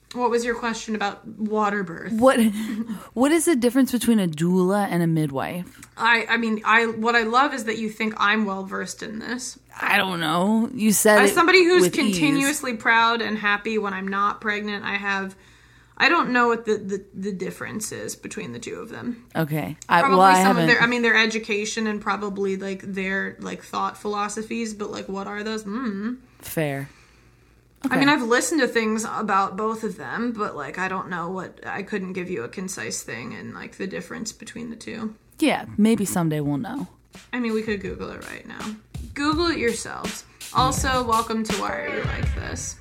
What was your question about water birth? What is the difference between a doula and a midwife? I mean, what I love is that you think I'm well versed in this. I don't know. You said as somebody who's with continuously ease. Proud and happy when I'm not pregnant, I don't know what the difference is between the two of them. Okay. Probably their education and probably like their like thought philosophies, but like what are those? Fair. Okay. I mean, I've listened to things about both of them, but like I don't know I couldn't give you a concise thing and like the difference between the two. Yeah, maybe someday we'll know. I mean, we could Google it right now. Google it yourselves. Also, welcome to Why Are You Like This?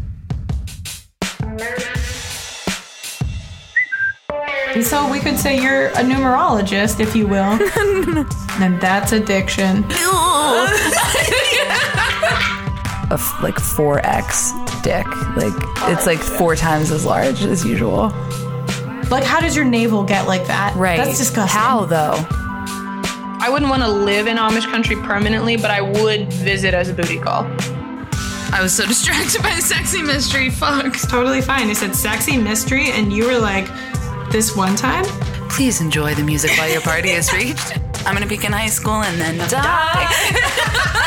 And so we could say you're a numerologist, if you will. And that's addiction. Like 4x dick. Like, it's like 4 times as large as usual. Like, how does your navel get like that? Right. That's disgusting. How, though? I wouldn't want to live in Amish country permanently, but I would visit as a booty call. I was so distracted by Sexy Mystery. Fuck. It's totally fine. I said Sexy Mystery, and you were like, this one time? Please enjoy the music while your party is reached. I'm going to peak in high school and then die.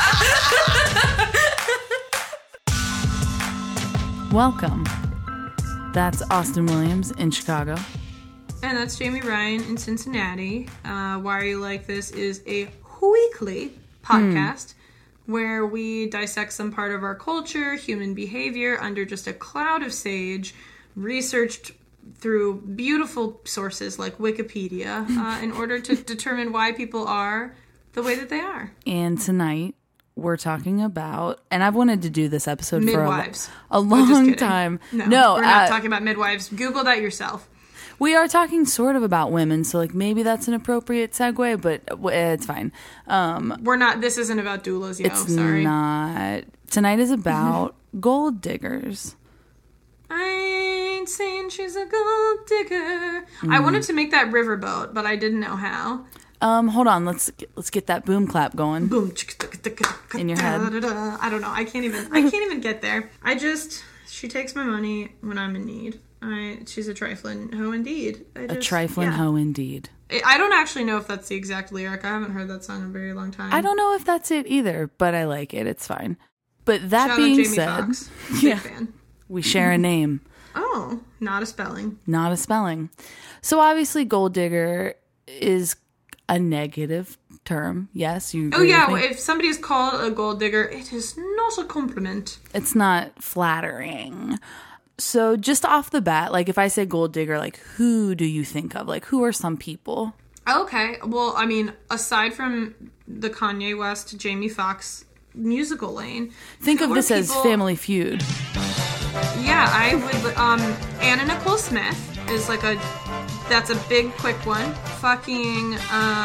Welcome. That's Austin Williams in Chicago. And that's Jamie Ryan in Cincinnati. Why Are You Like This is a weekly podcast where we dissect some part of our culture, human behavior, under just a cloud of sage, researched through beautiful sources like Wikipedia in order to determine why people are the way that they are. And tonight, we're talking about, and I've wanted to do this episode midwives. For a long time. No, we're not talking about midwives. Google that yourself. We are talking sort of about women, so like maybe that's an appropriate segue, but it's fine. We're not. This isn't about doulas, yo. It's sorry. not. Tonight is about gold diggers. I ain't saying she's a gold digger. I wanted to make that riverboat, but I didn't know how. Hold on. Let's get that boom clap going. Boom in your head. I don't know. I can't even get there. She takes my money when I'm in need. She's a trifling hoe indeed. A trifling hoe indeed. I don't actually know if that's the exact lyric. I haven't heard that song in a very long time. I don't know if that's it either, but I like it. It's fine. But that Shout being out Jamie said, Foxx. Big fan. We share a name. Oh, not a spelling. Not a spelling. So obviously gold digger is a negative term. Yes, you agree with me? If somebody is called a gold digger, it is not a compliment. It's not flattering. So just off the bat, like if I say gold digger, like who do you think of? Like who are some people? Okay. Well, I mean, aside from the Kanye West, Jamie Foxx musical lane. Think of this as Family Feud. Yeah, I would, Anna Nicole Smith is that's a big, quick one. Fucking,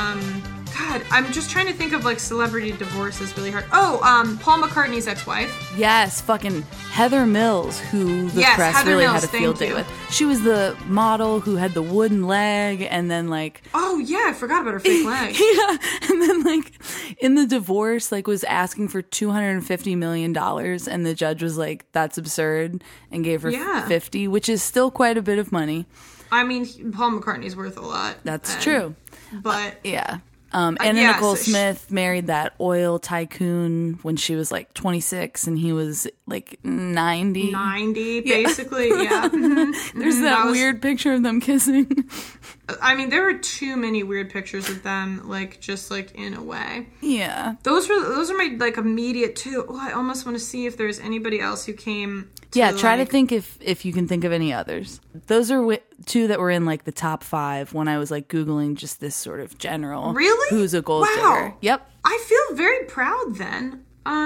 God, I'm just trying to think of, like, celebrity divorce is really hard. Oh, Paul McCartney's ex-wife. Yes, fucking Heather Mills, who the press Heather really Mills, had a field day with. She was the model who had the wooden leg, and then, like... Oh, yeah, I forgot about her fake leg. Yeah, and then, like, in the divorce, like, was asking for $250 million, and the judge was like, that's absurd, and gave her $50, which is still quite a bit of money. I mean, Paul McCartney's worth a lot. That's true. But... yeah. Anna Nicole Smith married that oil tycoon when she was like 26 and he was like 90. 90, basically, yeah. Mm-hmm. There's that weird picture of them kissing. I mean, there were too many weird pictures of them, like, just like in a way. Yeah. Those are my, like, immediate too. Oh, I almost want to see if there's anybody else who came try to think if you can think of any others. Those are two that were in like the top 5 when I was like Googling just this sort of general. Really? Who's a gold digger. Yep. I feel very proud then.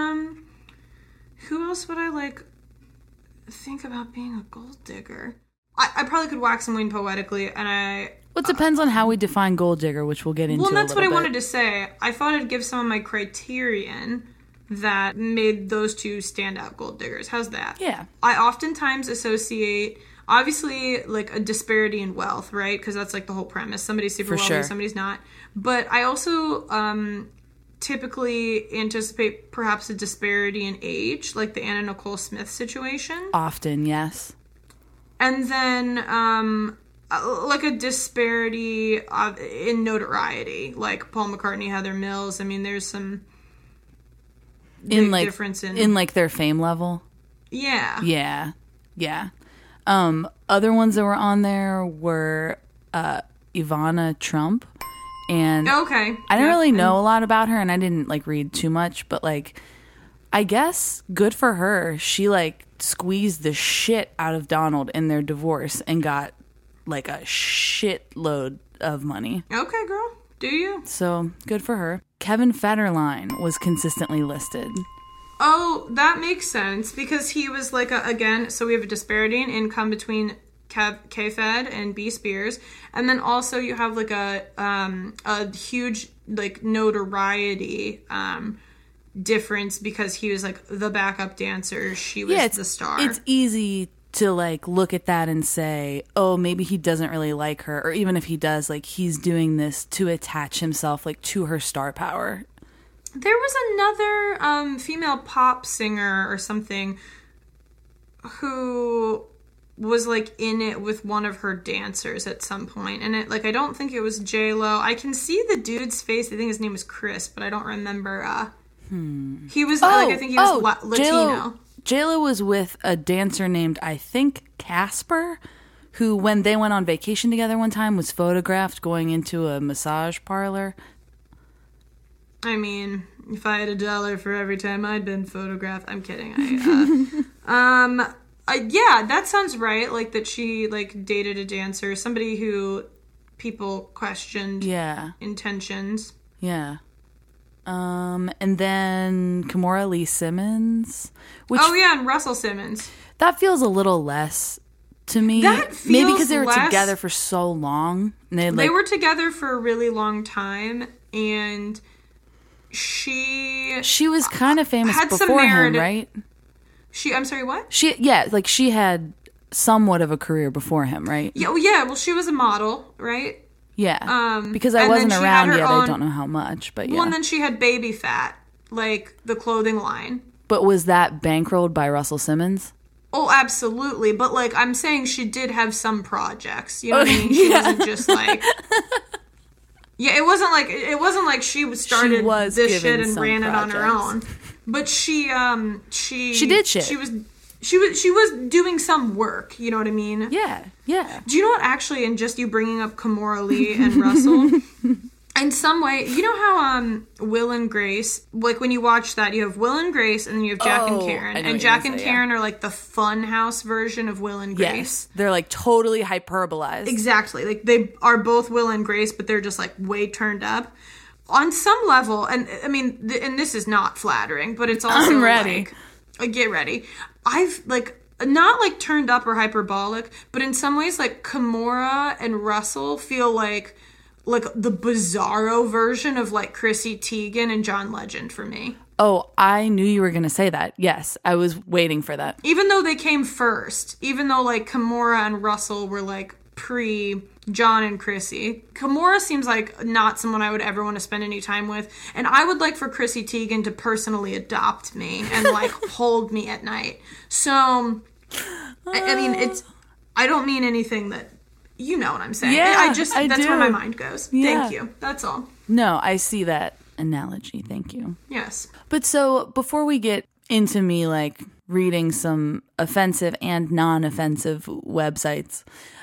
Who else would I like think about being a gold digger? I probably could wax and wane poetically, and Well, it depends on how we define gold digger, which we'll get into. Well, that's what I wanted to say. I thought I'd give some of my criterion that made those two standout gold diggers. How's that? Yeah. I oftentimes associate, obviously, like a disparity in wealth, right? Because that's like the whole premise. Somebody's super wealthy, somebody's not. But I also typically anticipate perhaps a disparity in age, like the Anna Nicole Smith situation. Often, yes. And then, like a disparity in notoriety, like Paul McCartney, Heather Mills. I mean, there's some big difference in like their fame level. Yeah. Yeah. Other ones that were on there were Ivana Trump. And okay. I didn't really know a lot about her, and I didn't like read too much, but like, I guess good for her. She like squeezed the shit out of Donald in their divorce and got like a shitload of money. Okay, girl. Do you? So good for her. Kevin Federline was consistently listed. Oh, that makes sense because he was like again, so we have a disparity in income between K-Fed and B Spears, and then also you have like a huge like notoriety difference because he was like the backup dancer, she was the star. It's easy to like look at that and say, oh, maybe he doesn't really like her, or even if he does, like he's doing this to attach himself like to her star power. There was another female pop singer or something who was like in it with one of her dancers at some point, and it like I don't think it was J-Lo. I can see the dude's face. I think his name was Chris, but I don't remember. He was I think he was Latino. J-Lo was with a dancer named, I think, Casper, who when they went on vacation together one time was photographed going into a massage parlor. I mean, if I had $1 for every time I'd been photographed, I'm kidding. Yeah, that sounds right. Like that she like dated a dancer, somebody who people questioned intentions. Yeah. And then Kimora Lee Simmons. And Russell Simmons. That feels a little less to me. Maybe because they were together for so long. And they were together for a really long time, and she was kind of famous before him, right? I'm sorry, what? She had somewhat of a career before him, right? Yeah. Well, she was a model, right? Yeah. Because I wasn't around yet, I don't know how much, but yeah. Well, and then she had Baby Fat, like the clothing line. But was that bankrolled by Russell Simmons? Oh, absolutely. But like, I'm saying she did have some projects. You know what I mean? She wasn't just like. Yeah, it wasn't like she started this shit and ran it on her own. But she did shit. She was doing some work, you know what I mean? Yeah. Do you know what, actually, and just you bringing up Kimora Lee and Russell, in some way, you know how Will and Grace, like when you watch that, you have Will and Grace and then you have Jack and Karen. And Jack and Karen are like the fun house version of Will and Grace. Yes, they're like totally hyperbolized. Exactly. Like they are both Will and Grace, but they're just like way turned up. On some level, and I mean, and this is not flattering, but it's also I'm ready. Like, get ready. I've like not like turned up or hyperbolic, but in some ways, like Kimora and Russell feel like the bizarro version of like Chrissy Teigen and John Legend for me. Oh, I knew you were going to say that. Yes, I was waiting for that. Even though they came first, even though like Kimora and Russell were like pre John and Chrissy. Kimora seems like not someone I would ever want to spend any time with, and I would like for Chrissy Teigen to personally adopt me and like hold me at night. So, I mean, I don't mean anything that, you know what I'm saying. Yeah, that's where my mind goes. Yeah. Thank you. That's all. No, I see that analogy. Thank you. Yes. But so before we get into me like reading some offensive and non-offensive websites,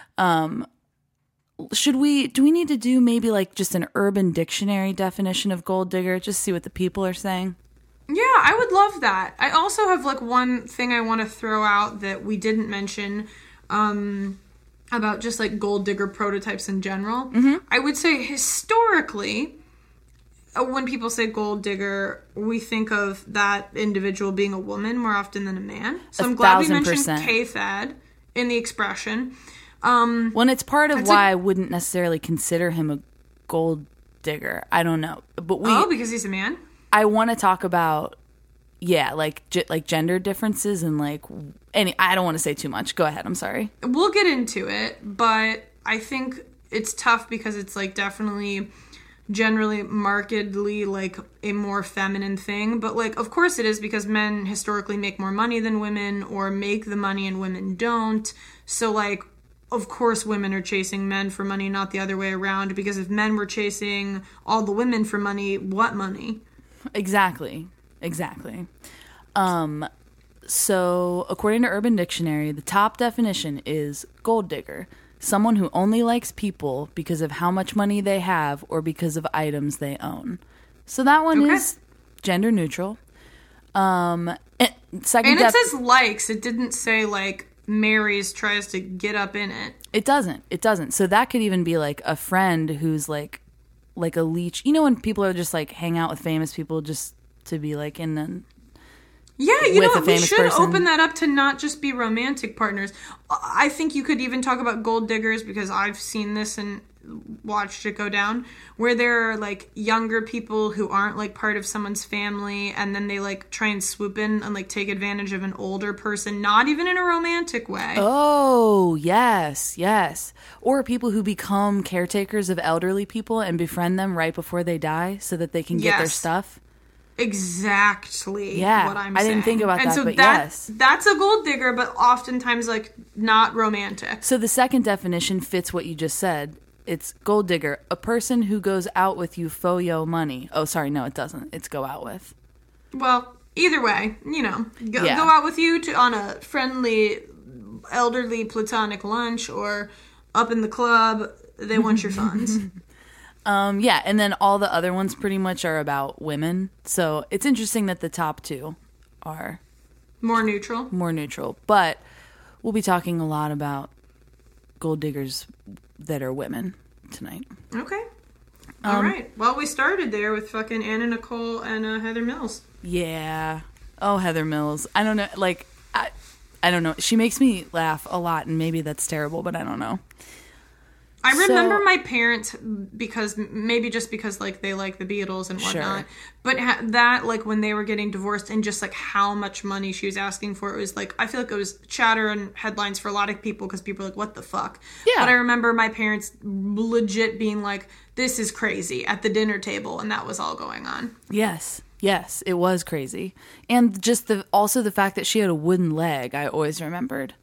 do we need to do maybe like just an Urban Dictionary definition of gold digger? Just see what the people are saying. Yeah, I would love that. I also have like one thing I want to throw out that we didn't mention about just like gold digger prototypes in general. Mm-hmm. I would say historically, when people say gold digger, we think of that individual being a woman more often than a man. So I'm glad we mentioned K-Fed in the expression. When it's part of why I wouldn't necessarily consider him a gold digger. I don't know, but because he's a man. I want to talk about like gender differences and like I don't want to say too much. Go ahead. I'm sorry. We'll get into it, but I think it's tough because it's like definitely generally markedly like a more feminine thing, but like of course it is because men historically make more money than women or make the money and women don't. So, like, of course women are chasing men for money, not the other way around, because if men were chasing all the women for money, what money? Exactly. So according to Urban Dictionary, the top definition is gold digger, someone who only likes people because of how much money they have or because of items they own. So that one is gender neutral. And it says likes. It didn't say, like, marries, tries to get up in it. It doesn't. So that could even be, like, a friend who's, like a leech. You know when people are just, like, hang out with famous people just to be, like, in the... Yeah, you know what? We should open that up to not just be romantic partners. I think you could even talk about gold diggers, because I've seen this and watched it go down, where there are, like, younger people who aren't, like, part of someone's family, and then they, like, try and swoop in and, like, take advantage of an older person, not even in a romantic way. Oh, yes. Or people who become caretakers of elderly people and befriend them right before they die so that they can get their stuff. Exactly what I'm saying. I didn't think about and that, so but yes. That's a gold digger, but oftentimes, like, not romantic. So the second definition fits what you just said. It's gold digger, a person who goes out with you for yo money. Oh, sorry, no, it doesn't. It's go out with. Well, either way, you know, go out with you on a friendly, elderly, platonic lunch, or up in the club. They want your funds. And then all the other ones pretty much are about women. So it's interesting that the top two are more neutral. But we'll be talking a lot about gold diggers that are women tonight. Okay. All right. Well, we started there with fucking Anna Nicole and Heather Mills. Yeah. Oh, Heather Mills. I don't know. Like, I don't know. She makes me laugh a lot, and maybe that's terrible, but I don't know. I remember my parents, because like they like the Beatles and whatnot, but that, like, when they were getting divorced and just, like, how much money she was asking for, it was, like, I feel like it was chatter and headlines for a lot of people, because people are like, what the fuck? Yeah. But I remember my parents legit being like, this is crazy at the dinner table, and that was all going on. Yes, it was crazy. And just also the fact that she had a wooden leg, I always remembered.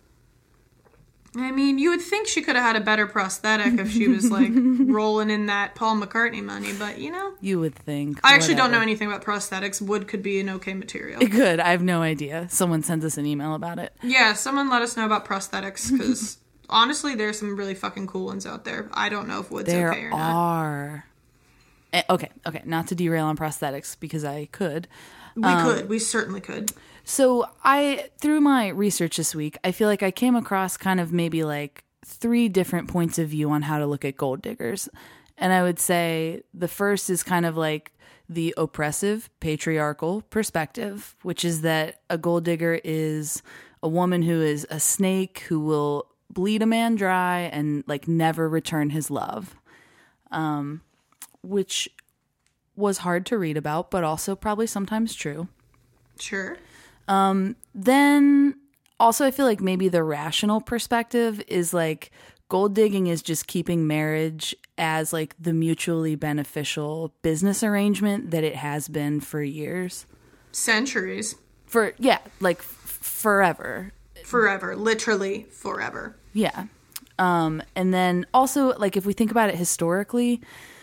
I mean, you would think she could have had a better prosthetic if she was, like, rolling in that Paul McCartney money, but, you know. You would think. I actually don't know anything about prosthetics. Wood could be an okay material. It could. I have no idea. Someone sends us an email about it. Yeah, someone let us know about prosthetics, because honestly, there's some really fucking cool ones out there. I don't know if wood's okay or not. There are. Okay. Not to derail on prosthetics, because I could. We certainly could. So through my research this week, I feel like I came across kind of maybe like 3 different points of view on how to look at gold diggers. And I would say the first is kind of like the oppressive, patriarchal perspective, which is that a gold digger is a woman who is a snake who will bleed a man dry and, like, never return his love. Which was hard to read about, but also probably sometimes true. Sure. Then also I feel like maybe the rational perspective is, like, gold digging is just keeping marriage as, like, the mutually beneficial business arrangement that it has been for years. Centuries. Forever. Forever. Literally forever. Yeah. And then also, like, if we think about it historically,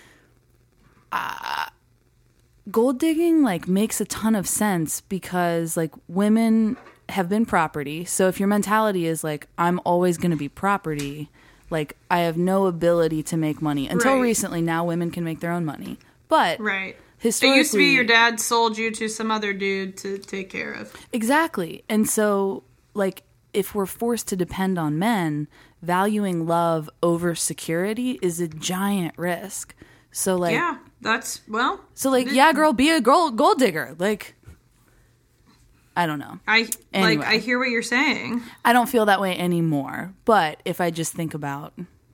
gold digging, like, makes a ton of sense because, like, women have been property. So if your mentality is like, I'm always going to be property, like, I have no ability to make money. Until recently, now women can make their own money. But historically, it used to be your dad sold you to some other dude to take care of. Exactly. And so, like, if we're forced to depend on men, valuing love over security is a giant risk. So, like... Yeah, that's, well... So, like, yeah, girl, be a gold digger. Like, I don't know. I hear what you're saying. I don't feel that way anymore. But if I just think about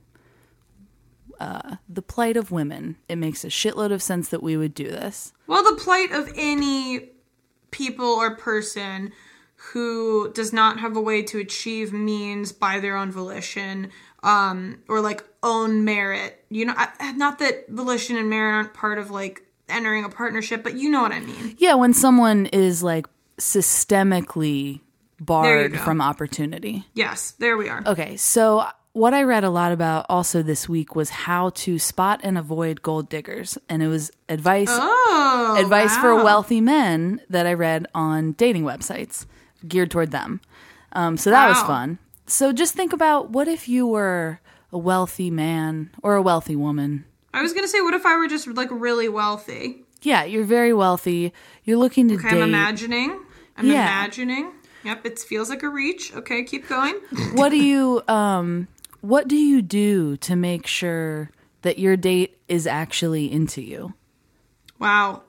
the plight of women, it makes a shitload of sense that we would do this. Well, the plight of any people or person who does not have a way to achieve means by their own volition... or, like, own merit. You know, not that volition and merit aren't part of, like, entering a partnership, but you know what I mean. Yeah, when someone is, like, systemically barred from opportunity. Yes, there we are. Okay, so what I read a lot about also this week was how to spot and avoid gold diggers. And it was advice for wealthy men that I read on dating websites geared toward them. So that was fun. So just think about, what if you were a wealthy man or a wealthy woman? I was going to say, what if I were just like really wealthy? Yeah, you're very wealthy. You're looking to date. I'm imagining. Yep, it feels like a reach. Okay, keep going. What do you do to make sure that your date is actually into you? Wow.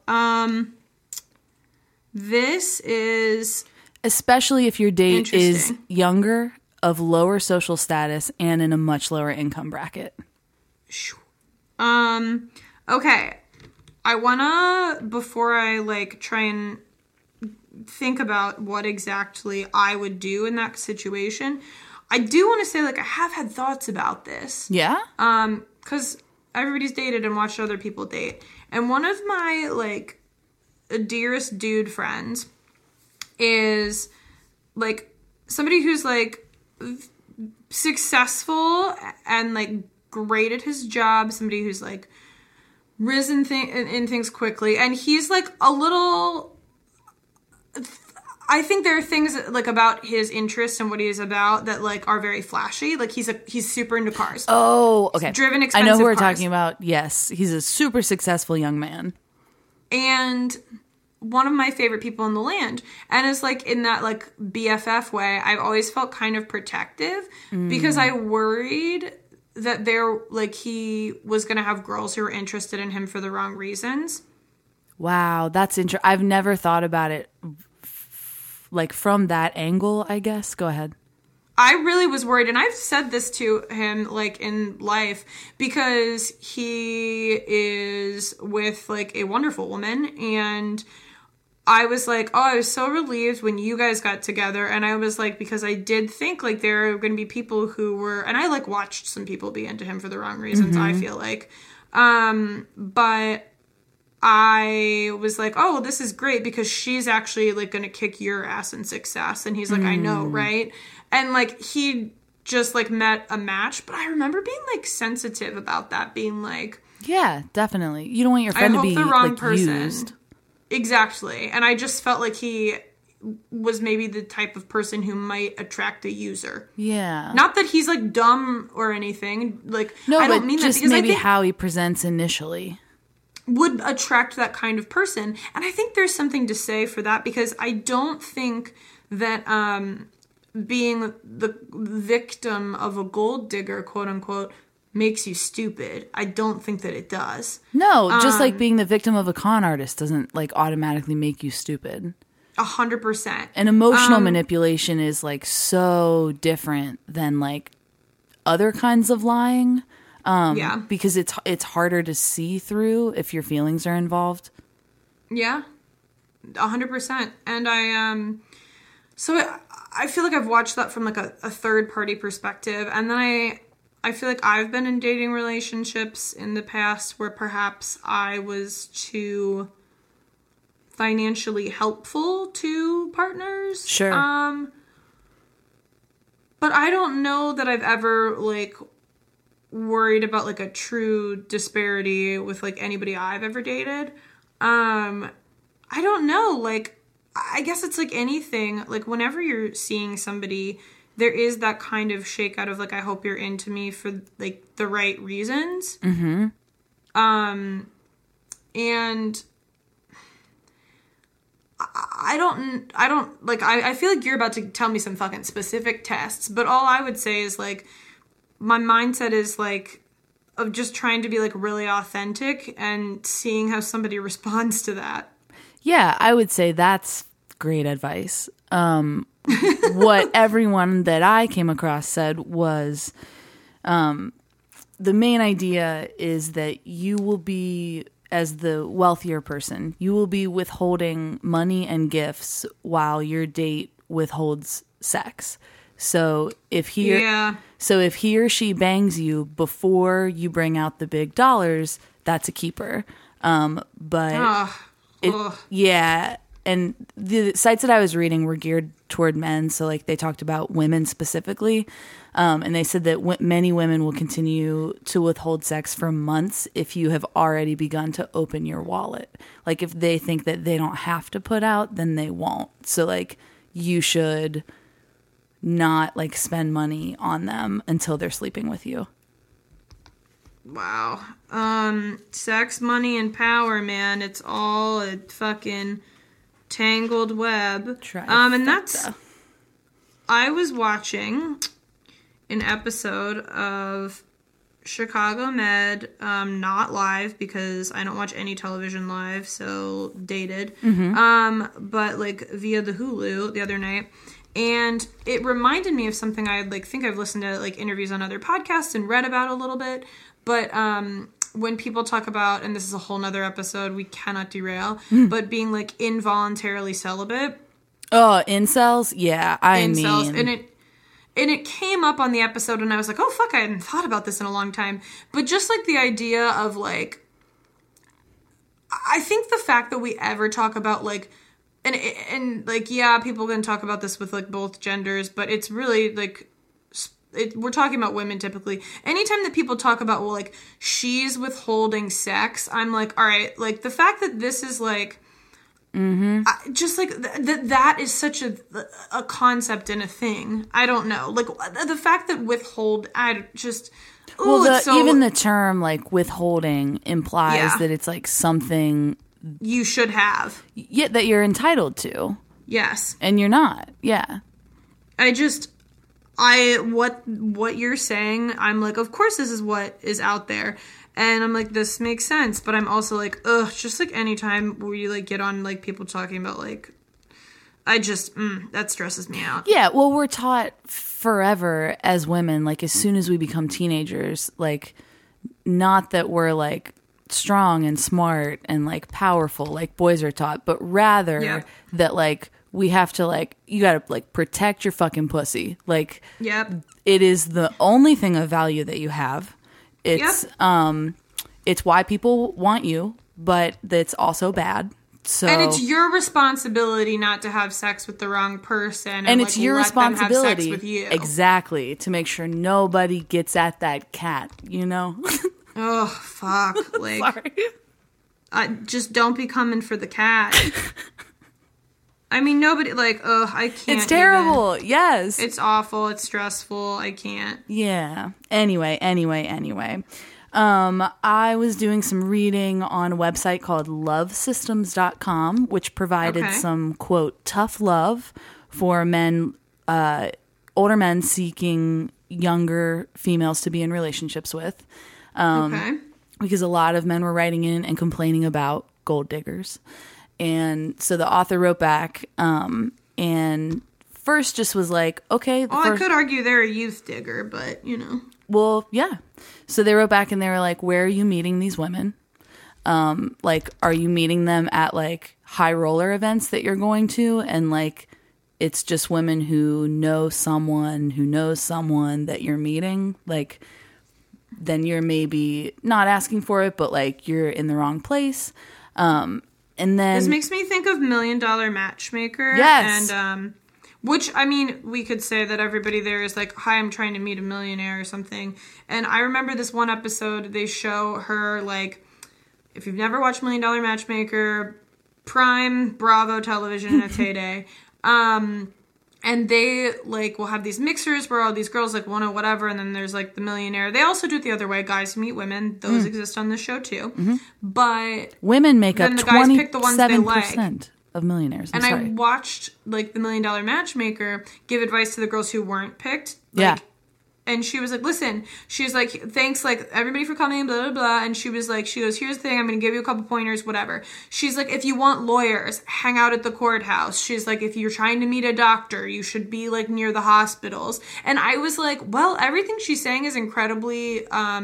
This is... Especially if your date is younger, of lower social status, and in a much lower income bracket. Okay. I wanna, before I like try and think about what exactly I would do in that situation, I do want to say, like, I have had thoughts about this. Yeah? Because everybody's dated and watched other people date. And one of my, like, dearest dude friends is, like, somebody who's, like, successful and, like, great at his job. Somebody who's, like, risen in things quickly. And he's, like, a little... I think there are things like about his interests and what he is about that like are very flashy. Like he's super into cars. Oh, okay. He's driven expensive I know who we're cars. talking about. Yes, he's a super successful young man. And one of my favorite people in the land. And it's like in that like BFF way, I've always felt kind of protective because I worried that he was going to have girls who were interested in him for the wrong reasons. Wow, that's interesting. I've never thought about it like from that angle, I guess. Go ahead. I really was worried, and I've said this to him like in life because he is with like a wonderful woman, and I was like, oh, I was so relieved when you guys got together, and I was like, because I did think like there are going to be people who were, and I like watched some people be into him for the wrong reasons, I feel like, but I was like, oh, well, this is great because she's actually like going to kick your ass in success. And he's like, I know, right? And like he just like met a match. But I remember being like sensitive about that, being like, yeah, definitely. You don't want your friend to be the wrong like person. Used. Exactly. And I just felt like he was maybe the type of person who might attract a user. Yeah. Not that he's like dumb or anything. Like, no, I don't mean just that because maybe I think how he presents initially would attract that kind of person. And I think there's something to say for that because I don't think that being the victim of a gold digger, quote unquote, makes you stupid. I don't think that it does. No, just like being the victim of a con artist doesn't like automatically make you stupid. 100%. And emotional manipulation is like so different than like other kinds of lying. Yeah. Because it's harder to see through if your feelings are involved. Yeah. 100%. And so I feel like I've watched that from like a third party perspective. And then I feel like I've been in dating relationships in the past where perhaps I was too financially helpful to partners. Sure. But I don't know that I've ever like worried about like a true disparity with like anybody I've ever dated. I don't know, like I guess it's like anything, like whenever you're seeing somebody, there is that kind of shakeout of like, I hope you're into me for like the right reasons. And I don't like, I feel like you're about to tell me some fucking specific tests, but all I would say is like, my mindset is like of just trying to be like really authentic and seeing how somebody responds to that. Yeah, I would say that's great advice. What everyone that I came across said was the main idea is that you will be, as the wealthier person, you will be withholding money and gifts while your date withholds sex. So if he or she bangs you before you bring out the big dollars, that's a keeper. Yeah, and the sites that I was reading were geared toward men, so like they talked about women specifically, and they said that many women will continue to withhold sex for months if you have already begun to open your wallet. Like if they think that they don't have to put out, then they won't. So like you should not like spend money on them until they're sleeping with you. Wow. Sex, money, and power, man. It's all a fucking tangled web. And that's... I was watching an episode of Chicago Med, not live because I don't watch any television live, so dated. But like via the Hulu the other night. And it reminded me of something I like think I've listened to like interviews on other podcasts and read about a little bit. But when people talk about, and this is a whole nother episode, we cannot derail, but being like involuntarily celibate. Oh, incels? Yeah, incels. And it came up on the episode and I was like, oh fuck, I hadn't thought about this in a long time. But just like the idea of like, I think the fact that we ever talk about like, and like, yeah, people can talk about this with like both genders, but it's really like, we're talking about women typically. Anytime that people talk about, well, like, she's withholding sex, I'm like, all right, like, the fact that this is, like, just, like, that is such a concept and a thing. I don't know. Like, the fact that I just... Ooh, well, even the term, like, withholding implies that it's, like, something... You should have. Yeah, that you're entitled to. Yes. And you're not. Yeah. What you're saying, I'm like, of course this is what is out there. And I'm like, this makes sense. But I'm also like, ugh, just like anytime where you like get on like people talking about like, I just, that stresses me out. Yeah, well, we're taught forever as women, like as soon as we become teenagers, like not that we're like strong and smart and like powerful like boys are taught, but rather that like we have to like, you gotta like protect your fucking pussy. Like, it is the only thing of value that you have. It's it's why people want you, but it's also bad. So, and it's your responsibility not to have sex with the wrong person, and like, it's your let them responsibility have sex with you. Exactly, to make sure nobody gets at that cat. You know. Oh fuck! Like, just don't be coming for the cat. I mean, nobody, like, ugh, I can't. It's terrible, yes. It's awful, it's stressful, I can't. Yeah. Anyway. I was doing some reading on a website called lovesystems.com, which provided some, quote, tough love for men, older men seeking younger females to be in relationships with. Because a lot of men were writing in and complaining about gold diggers. And so the author wrote back, and first just was like, okay. I could argue they're a youth digger, but, you know. Well, yeah. So they wrote back and they were like, where are you meeting these women? Like, are you meeting them at, like, high roller events that you're going to? And, like, it's just women who know someone that you're meeting? Like, then you're maybe not asking for it, but, like, you're in the wrong place. And then this makes me think of $1 Million Matchmaker. Yes. And which, I mean, we could say that everybody there is like, hi, I'm trying to meet a millionaire or something. And I remember this one episode, they show her like, if you've never watched $1 Million Matchmaker, Prime, Bravo Television in its heyday. And they, like, will have these mixers where all these girls, like, want to whatever, and then there's, like, the millionaire. They also do it the other way. Guys meet women. Those exist on the show, too. Mm-hmm. But women make up 27% like. of millionaires. I watched, like, the $1 Million Matchmaker give advice to the girls who weren't picked. Like, yeah. And she was like, listen, she's like, thanks, like, everybody for coming, blah, blah, blah. And she was like, she goes, here's the thing, I'm going to give you a couple pointers, whatever. She's like, if you want lawyers, hang out at the courthouse. She's like, if you're trying to meet a doctor, you should be, like, near the hospitals. And I was like, well, everything she's saying is incredibly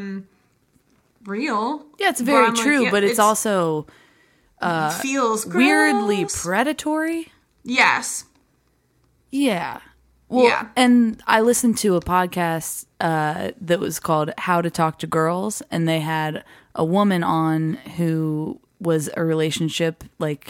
real. Yeah, it's very true, like, yeah, but it's also feels gross. Weirdly predatory. Yes. Yeah. Well, yeah. And I listened to a podcast that was called How to Talk to Girls, and they had a woman on who was a relationship, like,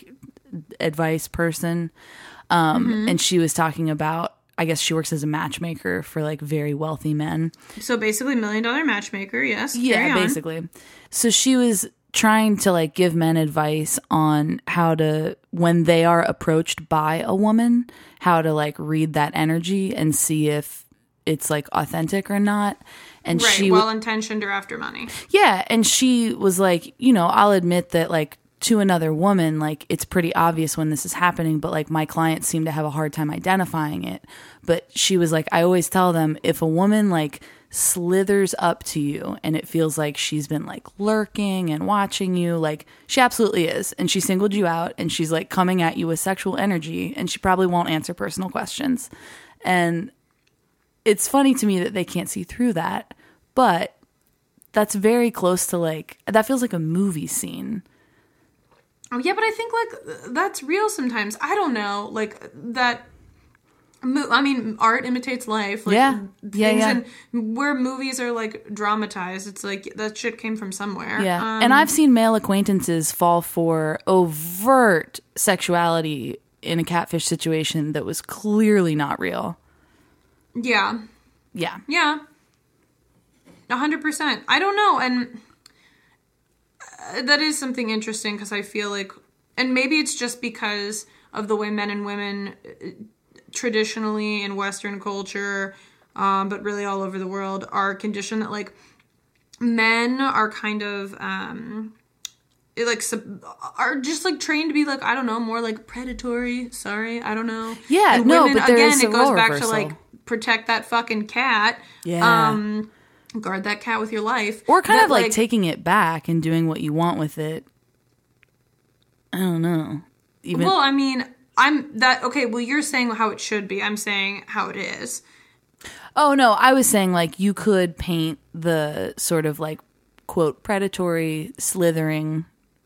advice person. And she was talking about, I guess she works as a matchmaker for like very wealthy men. So basically $1 million matchmaker, yes. Yeah, basically. So she was trying to like give men advice on how to, when they are approached by a woman, how to like read that energy and see if it's like authentic or not. And right, well-intentioned or after money. Yeah, and she was like, you know, I'll admit that like to another woman, like it's pretty obvious when this is happening, but like my clients seem to have a hard time identifying it. But she was like, I always tell them, if a woman like slithers up to you and it feels like she's been like lurking and watching you, like she absolutely is, and she singled you out and she's like coming at you with sexual energy, and she probably won't answer personal questions. And it's funny to me that they can't see through that, but that's very close to like, that feels like a movie scene. Oh, yeah, but I think, like, that's real sometimes. I don't know. Like, that... I mean, art imitates life. Like, yeah. And where movies are, like, dramatized, it's like, that shit came from somewhere. Yeah. And I've seen male acquaintances fall for overt sexuality in a catfish situation that was clearly not real. Yeah. Yeah. Yeah. 100%. I don't know, and... that is something interesting because I feel like, and maybe it's just because of the way men and women traditionally in Western culture, but really all over the world, are conditioned that like men are kind of are just like trained to be like, I don't know, more like predatory. Sorry, I don't know. Yeah, and no, women, but there's again, it goes back reversal. to like protect that fucking cat. Yeah. Guard that cat with your life. Or kind that, of like taking it back and doing what you want with it. I don't know. Well, I mean, okay, well, you're saying how it should be. I'm saying how it is. Oh, no, I was saying like you could paint the sort of like, quote, predatory, slithering,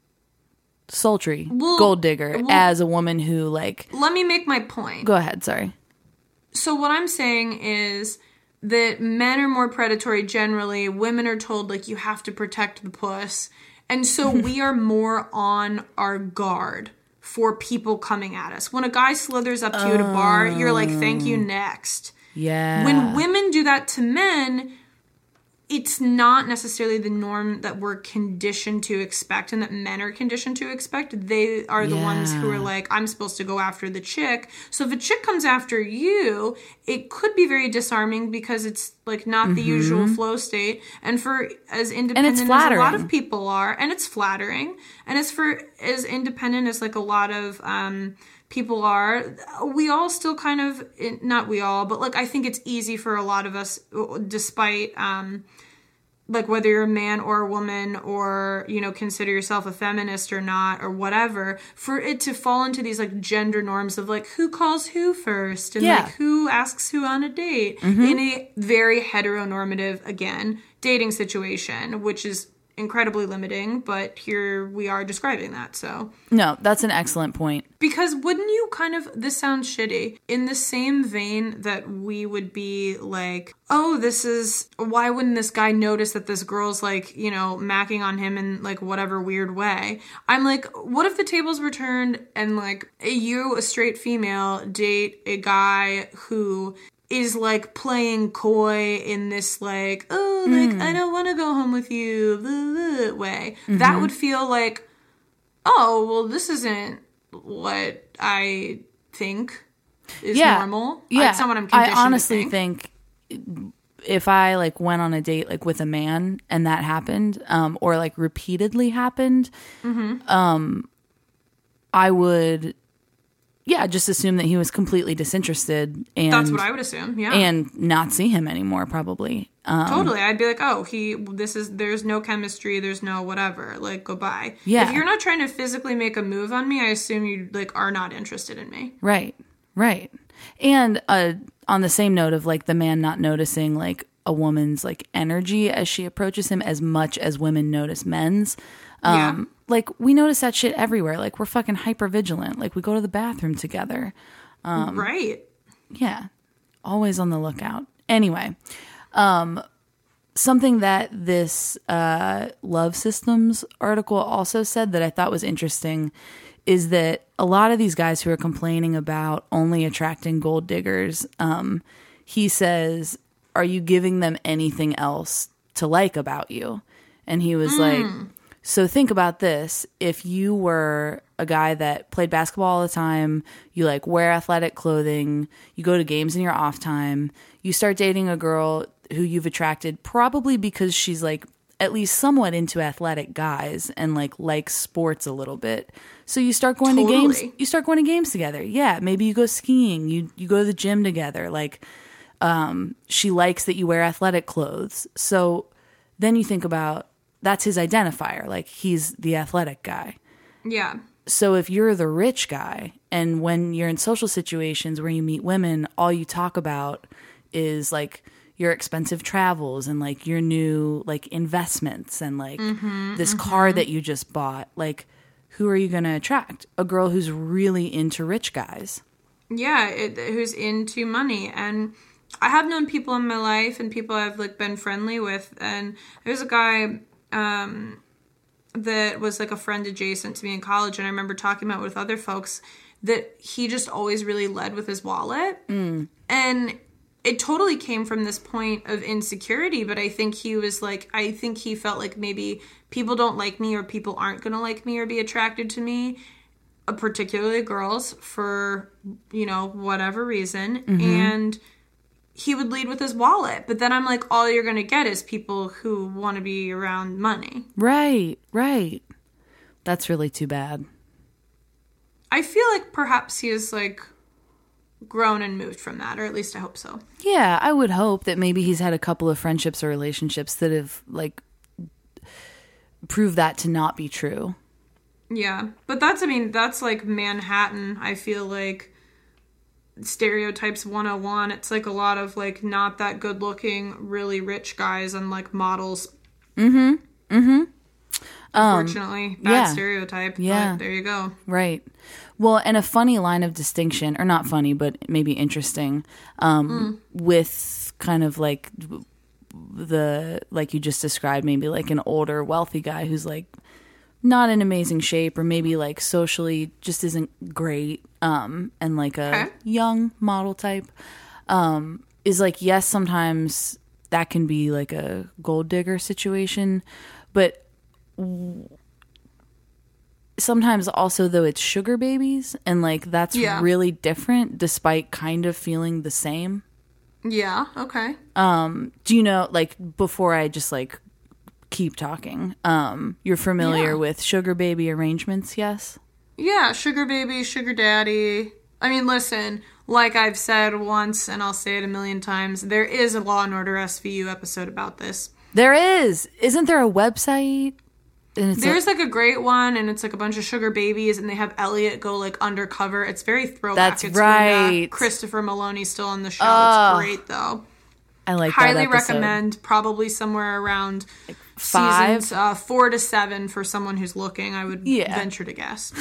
sultry gold digger as a woman who like... Let me make my point. Go ahead, sorry. So what I'm saying is... that men are more predatory generally. Women are told, like, you have to protect the puss. And so we are more on our guard for people coming at us. When a guy slithers up to you at a bar, you're like, thank you, next. Yeah. When women do that to men, it's not necessarily the norm that we're conditioned to expect and that men are conditioned to expect. They are the ones who are like, I'm supposed to go after the chick. So if a chick comes after you, it could be very disarming because it's like not the usual flow state. And for as independent as a lot of people are, and it's flattering, and it's for as independent as like a lot of people are, we all still kind of, not we all, but like I think it's easy for a lot of us, despite like whether you're a man or a woman or, you know, consider yourself a feminist or not or whatever, for it to fall into these like gender norms of like who calls who first and like who asks who on a date in a very heteronormative, again, dating situation, which is incredibly limiting, but here we are describing that. So no, that's an excellent point. Because wouldn't you kind of, this sounds shitty, in the same vein that we would be like, oh, this is, why wouldn't this guy notice that this girl's like, you know, macking on him in like whatever weird way? I'm like, what if the tables were turned and like you, a straight female, date a guy who is like playing coy in this like, oh, like I don't want to go home with you blah, blah, way. That would feel like, oh, well, this isn't what I think is normal. Yeah, it's not what I'm conditioned I honestly to think. if I like went on a date like with a man and that happened, or like repeatedly happened, I would. Yeah, just assume that he was completely disinterested, and that's what I would assume. Yeah, and not see him anymore, probably. Totally, I'd be like, oh, there's no chemistry, there's no whatever, like goodbye. Yeah, if you're not trying to physically make a move on me, I assume you like are not interested in me. Right. And on the same note of like the man not noticing like a woman's like energy as she approaches him as much as women notice men's. Like, we notice that shit everywhere. Like, we're fucking hyper vigilant. Like, we go to the bathroom together. Right. Yeah. Always on the lookout. Anyway, something that this Love Systems article also said that I thought was interesting is that a lot of these guys who are complaining about only attracting gold diggers, he says, are you giving them anything else to like about you? And he was like, so think about this. If you were a guy that played basketball all the time, you like wear athletic clothing, you go to games in your off time, you start dating a girl who you've attracted probably because she's like at least somewhat into athletic guys and like likes sports a little bit. So you start going to games. You start going to games together. Yeah, maybe you go skiing. You go to the gym together. Like, she likes that you wear athletic clothes. So then you think about that's his identifier. Like he's the athletic guy. Yeah. So if you're the rich guy, and when you're in social situations where you meet women, all you talk about is like your expensive travels and like your new like investments and like this car that you just bought, like who are you going to attract? A girl who's really into rich guys. Yeah, who's into money. And I have known people in my life and people I've like been friendly with, and there's a guy that was like a friend adjacent to me in college, and I remember talking about with other folks that he just always really led with his wallet. And it totally came from this point of insecurity, but I think he was like, I think he felt like maybe people don't like me or people aren't going to like me or be attracted to me, particularly girls, for, you know, whatever reason. And he would lead with his wallet. But then I'm like, all you're going to get is people who want to be around money. Right, right. That's really too bad. I feel like perhaps he is like grown and moved from that, or at least I hope so. Yeah, I would hope that maybe he's had a couple of friendships or relationships that have like proved that to not be true. Yeah, but that's, I mean, that's like Manhattan. I feel like stereotypes 101. It's like a lot of like not that good looking, really rich guys and like models. Unfortunately, bad stereotype. Yeah. But there you go. Right. Well, and a funny line of distinction, or not funny, but maybe interesting, with kind of like the, like you just described, maybe like an older wealthy guy who's like not in amazing shape, or maybe like socially just isn't great, and like a young model type, is like, yes, sometimes that can be like a gold digger situation, but sometimes also, though, it's sugar babies, and like that's really different despite kind of feeling the same. Yeah, okay. Do you know, like, before I just like keep talking, you're familiar with sugar baby arrangements? Yes. Yeah, sugar baby, sugar daddy. I mean, listen, like I've said once, and I'll say it a million times, there is a Law and Order SVU episode about this. There is. Isn't there a website? There's like a great one, and it's like a bunch of sugar babies, and they have Elliot go like undercover. It's very throwback. That's right. When, Christopher Maloney's still on the show. It's great though. I like highly that episode. Recommend. Probably somewhere around like 5, seasons 4 to 7 for someone who's looking. I would venture to guess.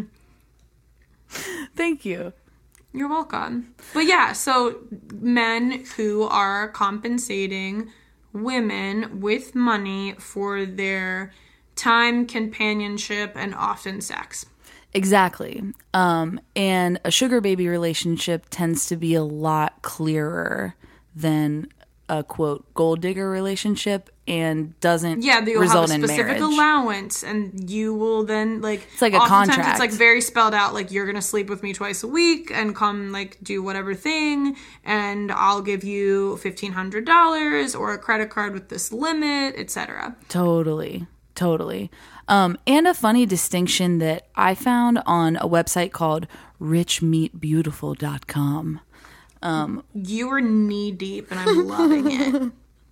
Thank you. You're welcome. But yeah, so men who are compensating women with money for their time, companionship, and often sex. Exactly. And a sugar baby relationship tends to be a lot clearer than a, quote, gold digger relationship, and doesn't result in marriage. Specific allowance, and you will then, like... It's like a contract. It's, like, very spelled out, like, you're going to sleep with me twice a week and come, like, do whatever thing, and I'll give you $1,500 or a credit card with this limit, etc. Totally. And a funny distinction that I found on a website called richmeetbeautiful.com. You were knee deep, and I'm loving it.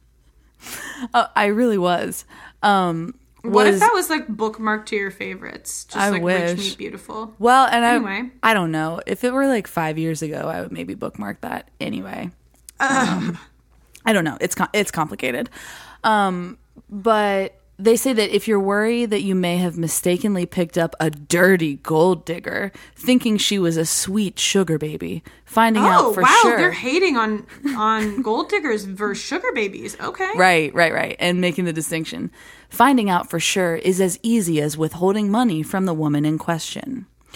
I really was. What if that was like bookmarked to your favorites? Just like wish. Rich Meet Beautiful. Well, and anyway. I don't know. If it were like 5 years ago, I would maybe bookmark that anyway. I don't know. It's complicated. But they say that if you're worried that you may have mistakenly picked up a dirty gold digger, thinking she was a sweet sugar baby, finding out for sure. They're hating on gold diggers versus sugar babies. Okay. Right. And making the distinction. Finding out for sure is as easy as withholding money from the woman in question.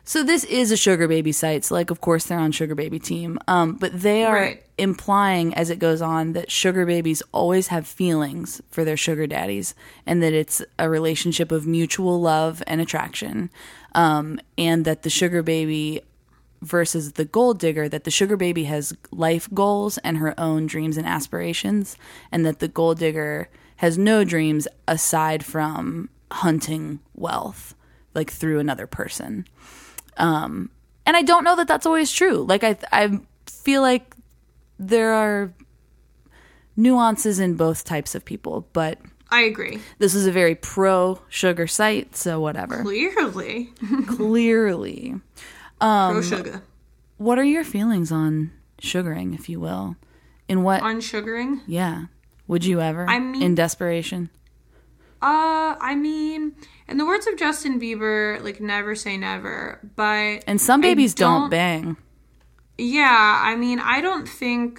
So this is a sugar baby site. So, like, of course, they're on sugar baby team. But they are Right. implying as it goes on that sugar babies always have feelings for their sugar daddies and that it's a relationship of mutual love and attraction. And that the sugar baby versus the gold digger, that the sugar baby has life goals and her own dreams and aspirations, and that the gold digger has no dreams aside from hunting wealth, like through another person. And I don't know that that's always true. Like, I feel like there are nuances in both types of people, but I agree. this is a very pro-sugar site, so whatever. Clearly. Clearly. Pro sugar. What are your feelings on sugaring, if you will? In what? On sugaring? Yeah. Would you ever? I mean- in desperation? I mean, in the words of Justin Bieber, like, never say never, but... And some babies don't bang. Yeah, I mean, I don't think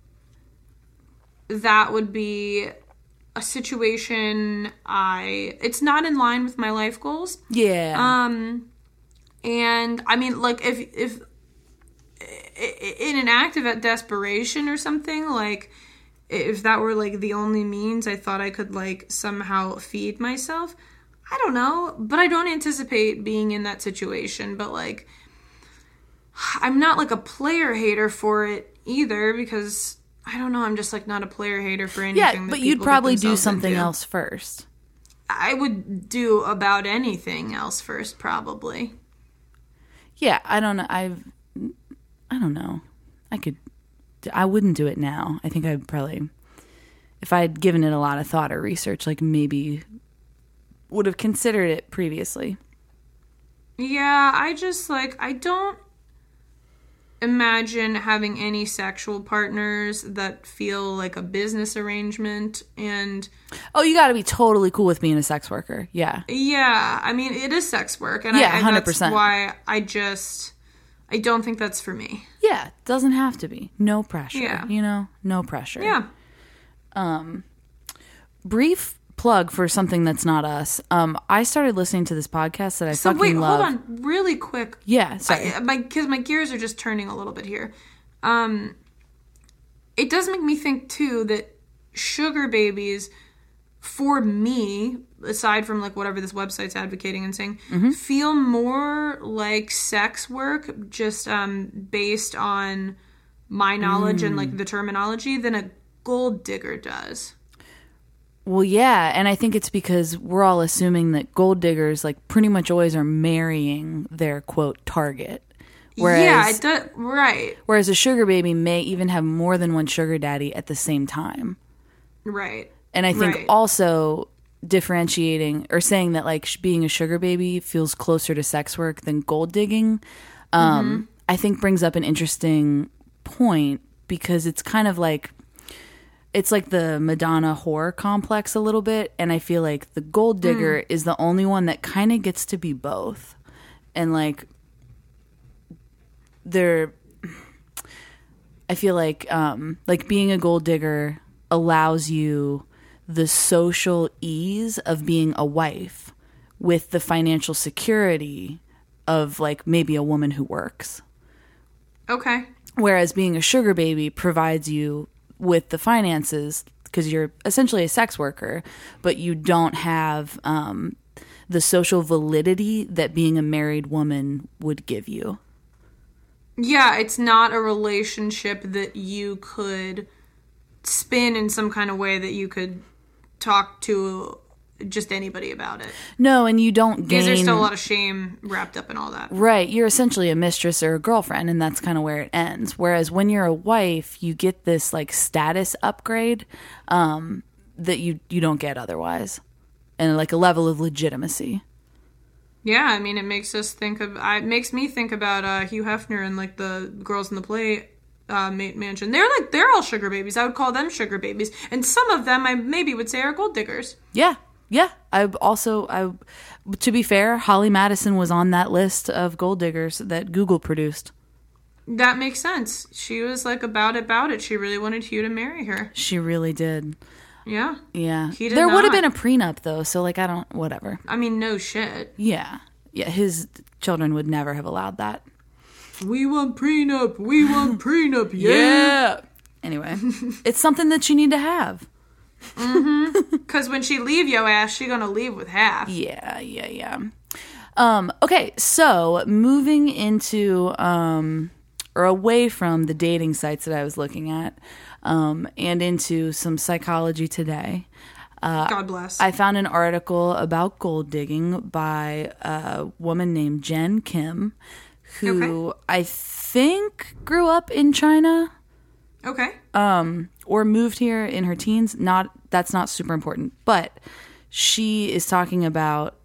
that would be a situation it's not in line with my life goals. Yeah. And I mean, like, if in an act of desperation or something, like, if that were, like, the only means I thought I could, like, somehow feed myself, I don't know, but I don't anticipate being in that situation. But, like, I'm not, like, a player hater for it either, because I don't know, I'm just, like, not a player hater for anything. Yeah, but you'd probably do something else first. I would do about anything else first, probably. Yeah, I don't know. I don't know. I wouldn't do it now. I think I'd probably, if I'd given it a lot of thought or research, like, maybe would have considered it previously. Yeah, I just, like, I don't imagine having any sexual partners that feel like a business arrangement. And Oh, you got to be totally cool with being a sex worker. Yeah. yeah, I mean, it is sex work, and Yeah, I 100%. that's why I don't think that's for me. Yeah, doesn't have to be. No pressure. Yeah. You know, no pressure. Yeah. Brief plug for something that's not us. I started listening to this podcast that I So fucking wait, love. hold on, really quick. Yeah, sorry. Because my gears are just turning a little bit here. It does make me think too that sugar babies, for me, aside from, like, whatever this website's advocating and saying, feel more like sex work, just based on my knowledge and, like, the terminology, than a gold digger does. Well, yeah, and I think it's because we're all assuming that gold diggers, like, pretty much always are marrying their, quote, target. Whereas, Yeah, it does. Right. Whereas a sugar baby may even have more than one sugar daddy at the same time. Right. And I think Right. also differentiating or saying that, like, being a sugar baby feels closer to sex work than gold digging, I think brings up an interesting point, because it's kind of like, it's like the Madonna whore complex a little bit. And I feel like the gold digger is the only one that kind of gets to be both. And, like, I feel like being a gold digger allows you the social ease of being a wife with the financial security of, like, maybe a woman who works. Okay. Whereas being a sugar baby provides you with the finances because you're essentially a sex worker, but you don't have the social validity that being a married woman would give you. Yeah, it's not a relationship that you could spin in some kind of way that you could talk to just anybody about it. No, and you don't gain... Because there's still a lot of shame wrapped up in all that. Right. You're essentially a mistress or a girlfriend, and that's kind of where it ends. Whereas when you're a wife, you get this, like, status upgrade that you don't get otherwise. And, like, a level of legitimacy. Yeah, I mean, it makes me think about Hugh Hefner and, like, the Girls in the Play mansion. They're all sugar babies. I would call them sugar babies. And some of them I maybe would say are gold diggers. Yeah. Yeah. To be fair, Holly Madison was on that list of gold diggers that Google produced. That makes sense. She was, like, about it. She really wanted Hugh to marry her. She really did. Yeah. Yeah. He did There would have not. been a prenup, though, so, like, whatever. I mean, no shit. Yeah. Yeah, his children would never have allowed that. We want prenup. We want prenup. Yeah. Anyway, it's something that you need to have. Because when she leave your ass, she gonna leave with half. Yeah. Okay, so moving into or away from the dating sites that I was looking at, and into some Psychology Today. God bless. I found an article about gold digging by a woman named Jen Kim, who I think grew up in China. Okay. Or moved here in her teens. That's not super important, but she is talking about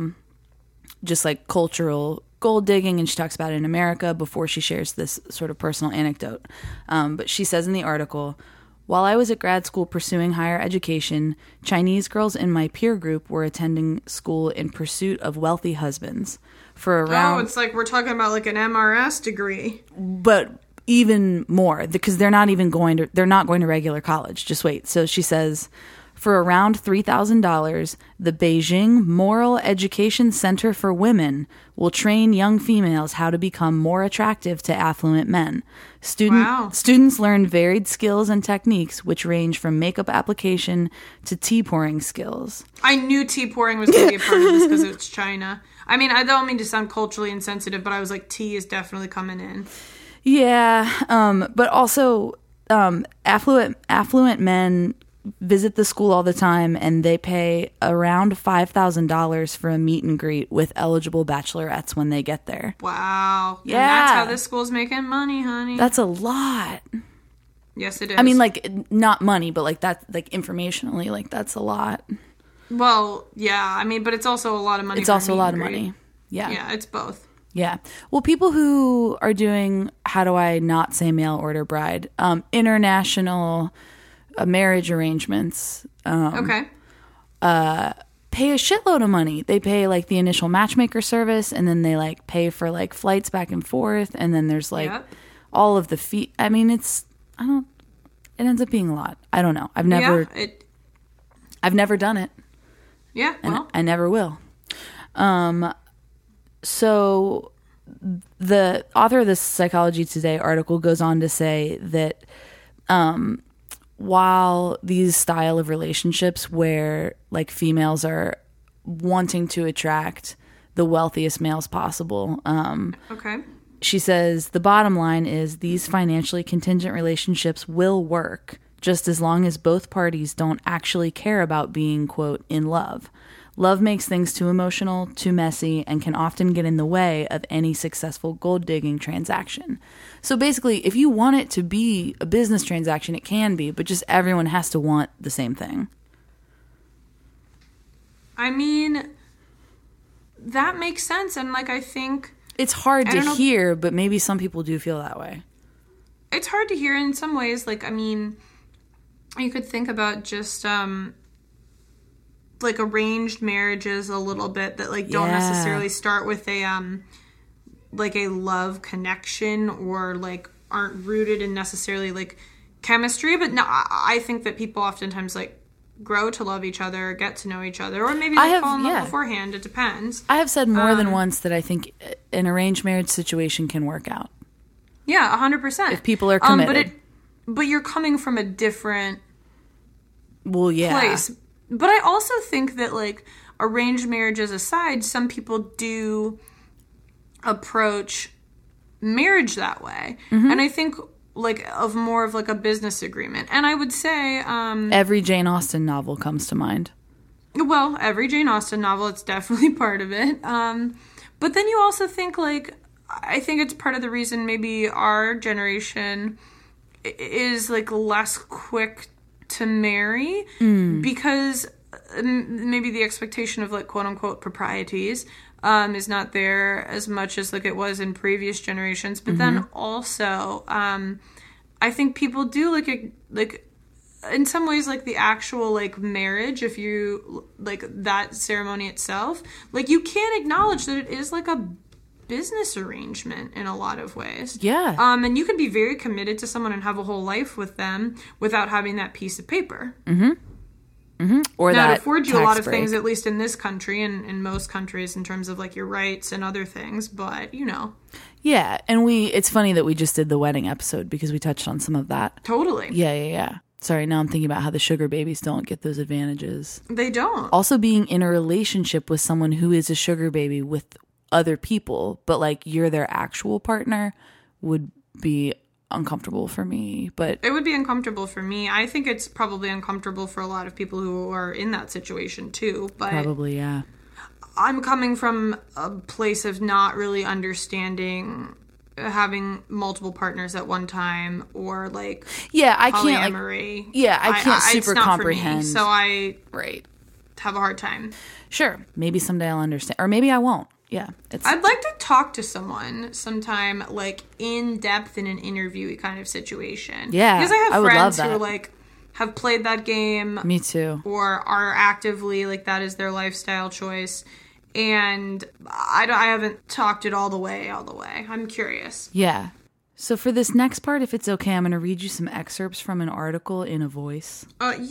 just like cultural gold digging, and she talks about it in America before she shares this sort of personal anecdote. But she says in the article, while I was at grad school pursuing higher education, Chinese girls in my peer group were attending school in pursuit of wealthy husbands. For around, it's like we're talking about like an MRS degree. But even more, because they're not going to regular college. Just wait. So she says, for around $3,000, the Beijing Moral Education Center for Women will train young females how to become more attractive to affluent men. Students learn varied skills and techniques, which range from makeup application to tea pouring skills. I knew tea pouring was going to be a part of this because it's China. I mean, I don't mean to sound culturally insensitive, but I was like, tea is definitely coming in. Yeah, but also affluent men visit the school all the time, and they pay around $5,000 for a meet and greet with eligible bachelorettes when they get there. Wow. Yeah. And that's how this school's making money, honey. That's a lot. Yes, it is. I mean, like, not money, but like that, like informationally, like that's a lot. Well, yeah. I mean, but it's also a lot of money. It's also a lot of money. Yeah. Yeah, it's both. Yeah. Well, people who are doing, how do I not say mail order bride, international marriage arrangements, okay, pay a shitload of money. They pay like the initial matchmaker service, and then they like pay for like flights back and forth, and then there's like all of the fee. I mean, it ends up being a lot. I don't know. I've never done it. Yeah, and well, I never will. So the author of this Psychology Today article goes on to say that while these style of relationships where like females are wanting to attract the wealthiest males possible, okay, she says the bottom line is these financially contingent relationships will work just as long as both parties don't actually care about being, quote, in love. Love makes things too emotional, too messy, and can often get in the way of any successful gold digging transaction. So basically, if you want it to be a business transaction, it can be, but just everyone has to want the same thing. I mean, that makes sense, and like I think it's hard to hear, but maybe some people do feel that way. It's hard to hear in some ways. Like, I mean, you could think about just like arranged marriages a little bit that like don't necessarily start with a like a love connection or like aren't rooted in necessarily like chemistry, but no, I think that people oftentimes like grow to love each other, get to know each other, or maybe they fall in love beforehand. It depends. I have said more than once that I think an arranged marriage situation can work out. Yeah, 100%. If people are committed. But you're coming from a different place. But I also think that, like, arranged marriages aside, some people do approach marriage that way. Mm-hmm. And I think, like, of more of, like, a business agreement. And I would say... every Jane Austen novel comes to mind. Well, every Jane Austen novel, it's definitely part of it. But then you also think, like... I think it's part of the reason maybe our generation is, like, less quick to marry because maybe the expectation of like quote unquote proprieties is not there as much as like it was in previous generations. But then also I think people do like in some ways like the actual like marriage, if you like that ceremony itself, like you can't acknowledge that it is like a business arrangement in a lot of ways. Yeah. And you can be very committed to someone and have a whole life with them without having that piece of paper. Mm-hmm. Or now, that it affords you a lot of break. things, at least in this country and in most countries, in terms of like your rights and other things. But Yeah, and it's funny that we just did the wedding episode because we touched on some of that. totally, Yeah. Sorry, now I'm thinking about how the sugar babies don't get those advantages. they don't. Also, being in a relationship with someone who is a sugar baby with other people, but like you're their actual partner, would be uncomfortable for me. But It would be uncomfortable for me. I think it's probably uncomfortable for a lot of people who are in that situation too. But probably, yeah. I'm coming from a place of not really understanding having multiple partners at one time, or like Yeah, I can't like, polyamory. I can't it's super not comprehend. for me, so I Right. have a hard time. Sure. Maybe someday I'll understand. Or maybe I won't. Yeah. I'd like to talk to someone sometime, like in depth in an interview kind of situation. Yeah, because I have I would friends love who that. like have played that game. Me too. Or are actively like that is their lifestyle choice, and I haven't talked it all the way. I'm curious. Yeah. So for this next part, if it's okay, I'm going to read you some excerpts from an article in a voice.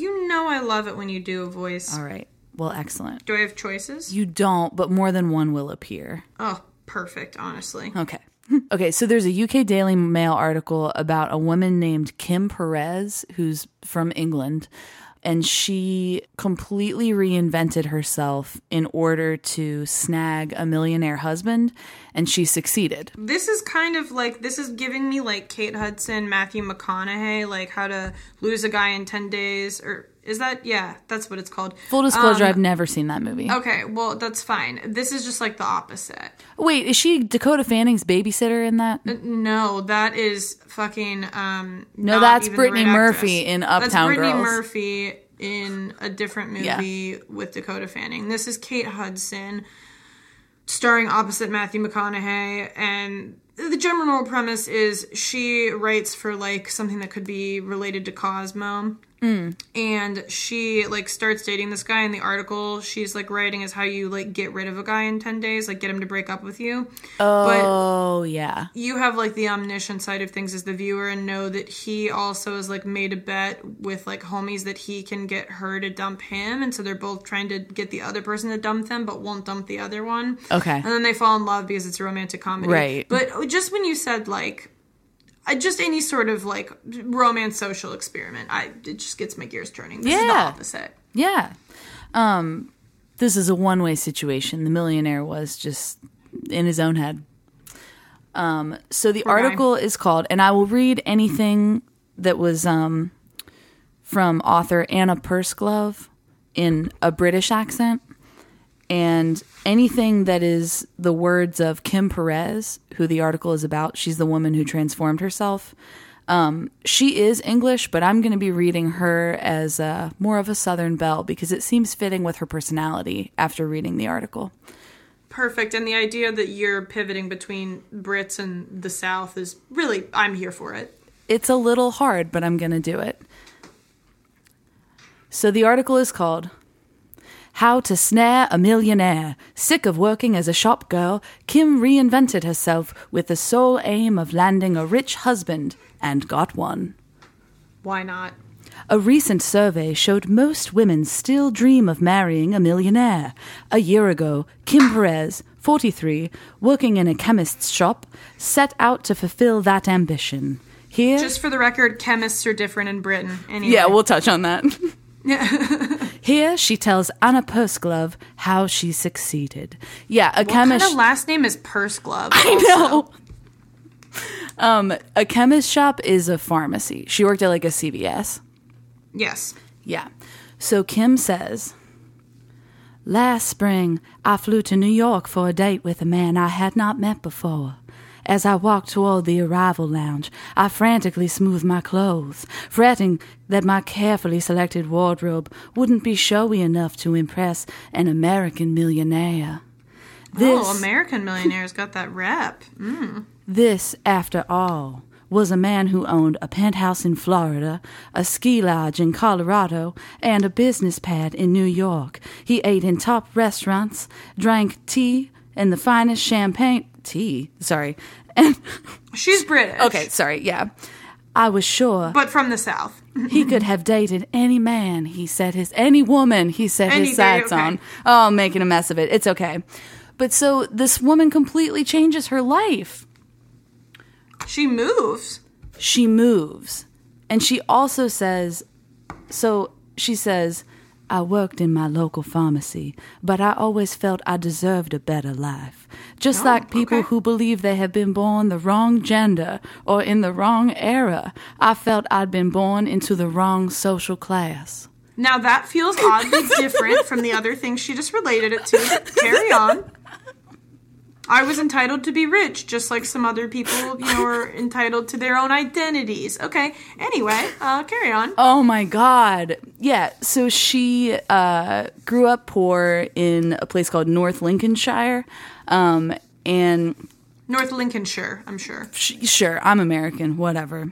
I love it when you do a voice. All right. Well, excellent. Do I have choices? You don't, but more than one will appear. Oh, perfect, honestly. Okay. Okay, so there's a UK Daily Mail article about a woman named Kim Perez, who's from England, and she completely reinvented herself in order to snag a millionaire husband, and she succeeded. This is kind of like, this is giving me like Kate Hudson, Matthew McConaughey, like How to Lose a Guy in 10 Days, or is that, yeah, that's what it's called. Full disclosure, I've never seen that movie. Okay, well, that's fine. This is just like the opposite. Wait, is she Dakota Fanning's babysitter in that? No, that is fucking, No, that's Brittany Murphy in Uptown That's Brittany Girls. Murphy in a different movie with Dakota Fanning. This is Kate Hudson, starring opposite Matthew McConaughey, and the general premise is she writes for like something that could be related to Cosmo. And she like starts dating this guy. In the article she's like writing is how you like get rid of a guy in 10 days, like get him to break up with you. Oh, yeah. You have like the omniscient side of things as the viewer and know that he also has like made a bet with like homies that he can get her to dump him, and so they're both trying to get the other person to dump them but won't dump the other one. Okay. And then they fall in love because it's a romantic comedy. Right. But just when you said like just any sort of like romance social experiment, it just gets my gears turning. This is the opposite. Yeah. This is a one-way situation. The millionaire was just in his own head. So the article is called, and I will read anything that was from author Anna Pursglove in a British accent, and anything that is the words of Kim Perez, who the article is about. She's the woman who transformed herself. She is English, but I'm going to be reading her as more of a Southern belle because it seems fitting with her personality after reading the article. Perfect. And the idea that you're pivoting between Brits and the South is really, I'm here for it. It's a little hard, but I'm going to do it. So the article is called How to Snare a Millionaire. Sick of working as a shop girl, Kim reinvented herself with the sole aim of landing a rich husband, and got one. Why not? A recent survey showed most women still dream of marrying a millionaire. A year ago, Kim Perez, 43, working in a chemist's shop, set out to fulfill that ambition. Here, Just for the record, chemists are different in Britain. Anyway. yeah, we'll touch on that. Here, she tells Anna Pursglove how she succeeded. Yeah, a chemist. What kind of last name is Purse Glove? I know. A chemist shop is a pharmacy. She worked at like a CVS. Yes. Yeah. So Kim says, last spring, I flew to New York for a date with a man I had not met before. As I walked toward the arrival lounge, I frantically smoothed my clothes, fretting that my carefully selected wardrobe wouldn't be showy enough to impress an American millionaire. American millionaires got that rep. This, after all, was a man who owned a penthouse in Florida, a ski lodge in Colorado, and a business pad in New York. He ate in top restaurants, drank tea and the finest champagne. Tea? Sorry. She's British. Okay, sorry, yeah. I was sure But from the South. he could have dated any man any woman he set his sights on. Oh, I'm making a mess of it. It's okay. But so this woman completely changes her life. She moves. She moves. And she also says, I worked in my local pharmacy, but I always felt I deserved a better life. Just like people who believe they have been born the wrong gender or in the wrong era, I felt I'd been born into the wrong social class. Now that feels oddly different from the other things she just related it to. Carry on. I was entitled to be rich, just like some other people, are entitled to their own identities. Okay, anyway, carry on. Oh my God. Yeah, so she grew up poor in a place called North Lincolnshire, and... North Lincolnshire, I'm sure. Sure, I'm American, whatever.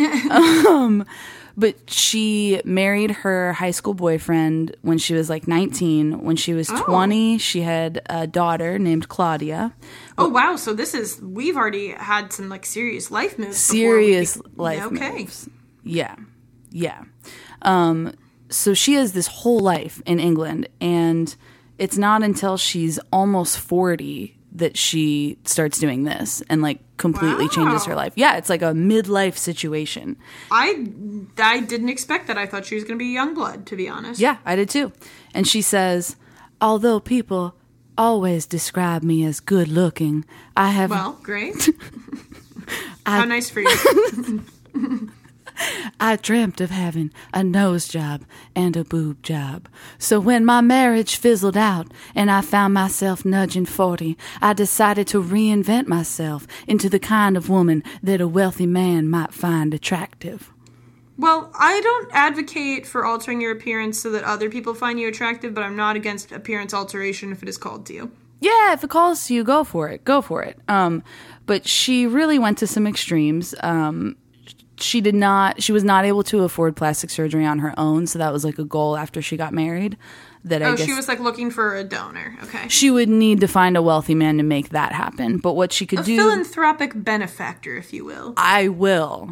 But she married her high school boyfriend when she was like 19. When she was 20, she had a daughter named Claudia. Oh, wow. So we've already had some like serious life moves. Serious life moves. Yeah. Yeah. So she has this whole life in England, and it's not until she's almost 40 that she starts doing this and like completely changes her life. Yeah, it's like a midlife situation. I didn't expect that. I thought she was going to be Youngblood, to be honest. Yeah, I did too. And she says, although people always describe me as good looking, I have... Well, great. How nice for you. I dreamt of having a nose job and a boob job. So when my marriage fizzled out and I found myself nudging 40, I decided to reinvent myself into the kind of woman that a wealthy man might find attractive. Well, I don't advocate for altering your appearance so that other people find you attractive, but I'm not against appearance alteration if it is called to you. Yeah, if it calls to you, go for it. Go for it. But she really went to some extremes. She was not able to afford plastic surgery on her own, so that was like a goal after she got married. She was like looking for a donor. Okay. She would need to find a wealthy man to make that happen. But what she could do... A philanthropic benefactor, if you will. I will.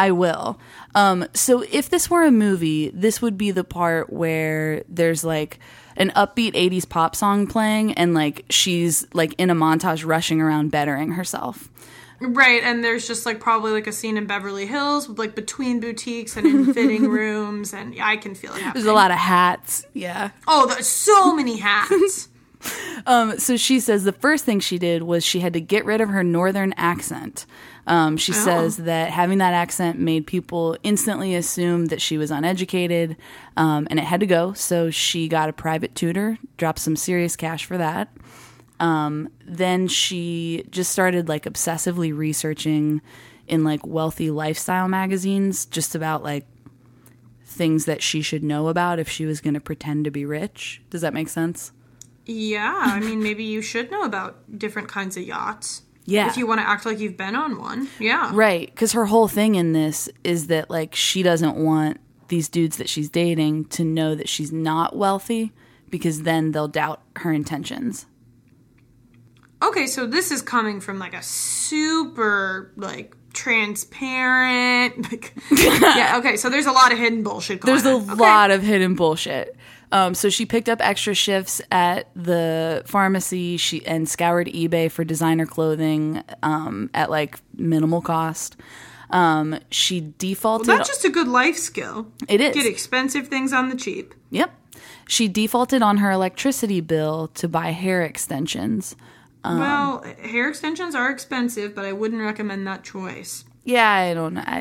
So if this were a movie, this would be the part where there's like an upbeat 80s pop song playing and like she's like in a montage rushing around bettering herself. Right, and there's just like probably like a scene in Beverly Hills with like between boutiques and in fitting rooms, and I can feel it happening. There's a lot of hats. Yeah. Oh, there's so many hats. So she says the first thing she did was she had to get rid of her northern accent. She says that having that accent made people instantly assume that she was uneducated, and it had to go. So she got a private tutor, dropped some serious cash for that. Then she just started like obsessively researching in like wealthy lifestyle magazines just about like things that she should know about if she was going to pretend to be rich. Does that make sense? Yeah, I mean, maybe you should know about different kinds of yachts. Yeah. If you want to act like you've been on one. Yeah. Right, because her whole thing in this is that like she doesn't want these dudes that she's dating to know that she's not wealthy because then they'll doubt her intentions. Okay, so this is coming from like a super like transparent. Like, yeah. Okay, so there's a lot of hidden bullshit going on. There's a lot of hidden bullshit. So she picked up extra shifts at the pharmacy and scoured eBay for designer clothing at like minimal cost. She defaulted. Well, that's just a good life skill. It is. Get expensive things on the cheap. Yep. She defaulted on her electricity bill to buy hair extensions. Well, hair extensions are expensive, but I wouldn't recommend that choice. Yeah,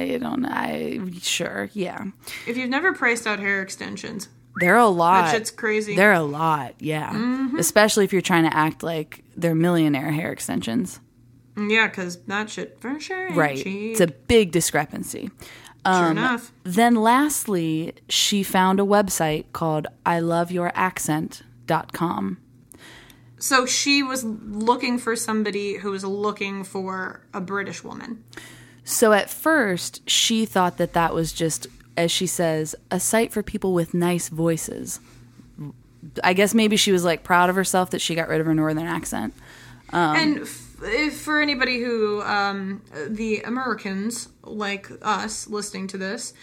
sure, yeah. If you've never priced out hair extensions, they're a lot. That shit's crazy. They're a lot, yeah. Mm-hmm. Especially if you're trying to act like they're millionaire hair extensions. Yeah, because that shit for sure ain't right. cheap. It's a big discrepancy. Sure enough. Then lastly, she found a website called iloveyouraccent.com. So she was looking for somebody who was looking for a British woman. So at first, she thought that was just, as she says, a site for people with nice voices. I guess maybe she was like proud of herself that she got rid of her northern accent. And if for anybody who, the Americans like us listening to this,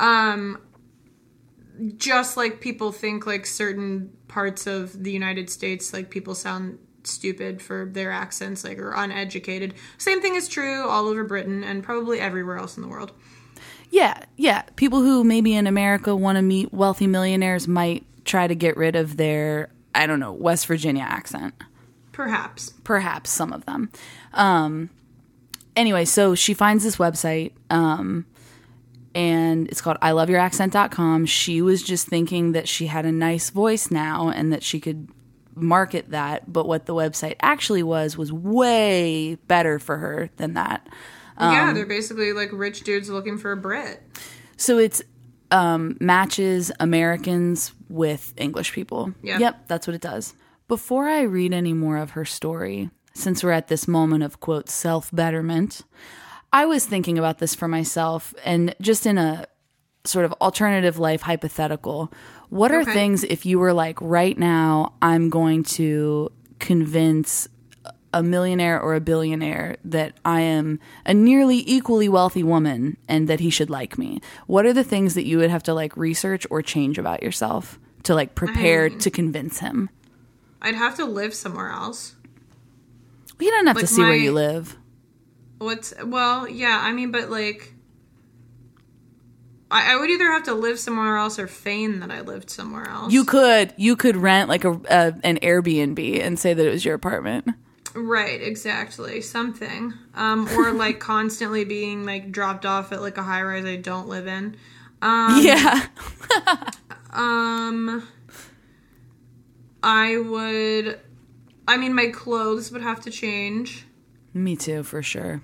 just like people think like certain parts of the United States, like people sound stupid for their accents, like, or uneducated. Same thing is true all over Britain and probably everywhere else in the world. Yeah. People who maybe in America want to meet wealthy millionaires might try to get rid of their, I don't know, West Virginia accent. Perhaps some of them. Anyway, so she finds this website, and it's called iloveyouraccent.com. She was just thinking that she had a nice voice now and that she could market that, but what the website actually was way better for her than that. Yeah, they're basically like rich dudes looking for a Brit. So it's matches Americans with English people. Yep, that's what it does. Before I read any more of her story, since we're at this moment of, quote, self-betterment, I was thinking about this for myself, and just in a sort of alternative life hypothetical, what are things if you were like, right now, I'm going to convince a millionaire or a billionaire that I am a nearly equally wealthy woman and that he should like me? What are the things that you would have to like research or change about yourself to like prepare to convince him? I'd have to live somewhere else. You don't have to see where you live. Well, yeah, I mean, but like, I would either have to live somewhere else or feign that I lived somewhere else. You could rent like an Airbnb and say that it was your apartment. Right, exactly. Something. Or like constantly being like dropped off at like a high rise I don't live in. Yeah. My clothes would have to change. Me too, for sure.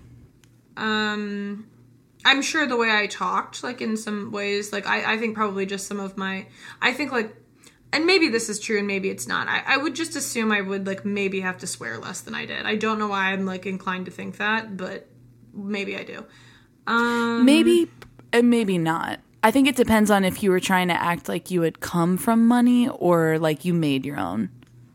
I'm sure the way I talked, like in some ways, like I think probably just some of I think like, and maybe this is true and maybe it's not. I would just assume I would like maybe have to swear less than I did. I don't know why I'm like inclined to think that, but maybe I do. Maybe and maybe not. I think it depends on if you were trying to act like you had come from money or like you made your own.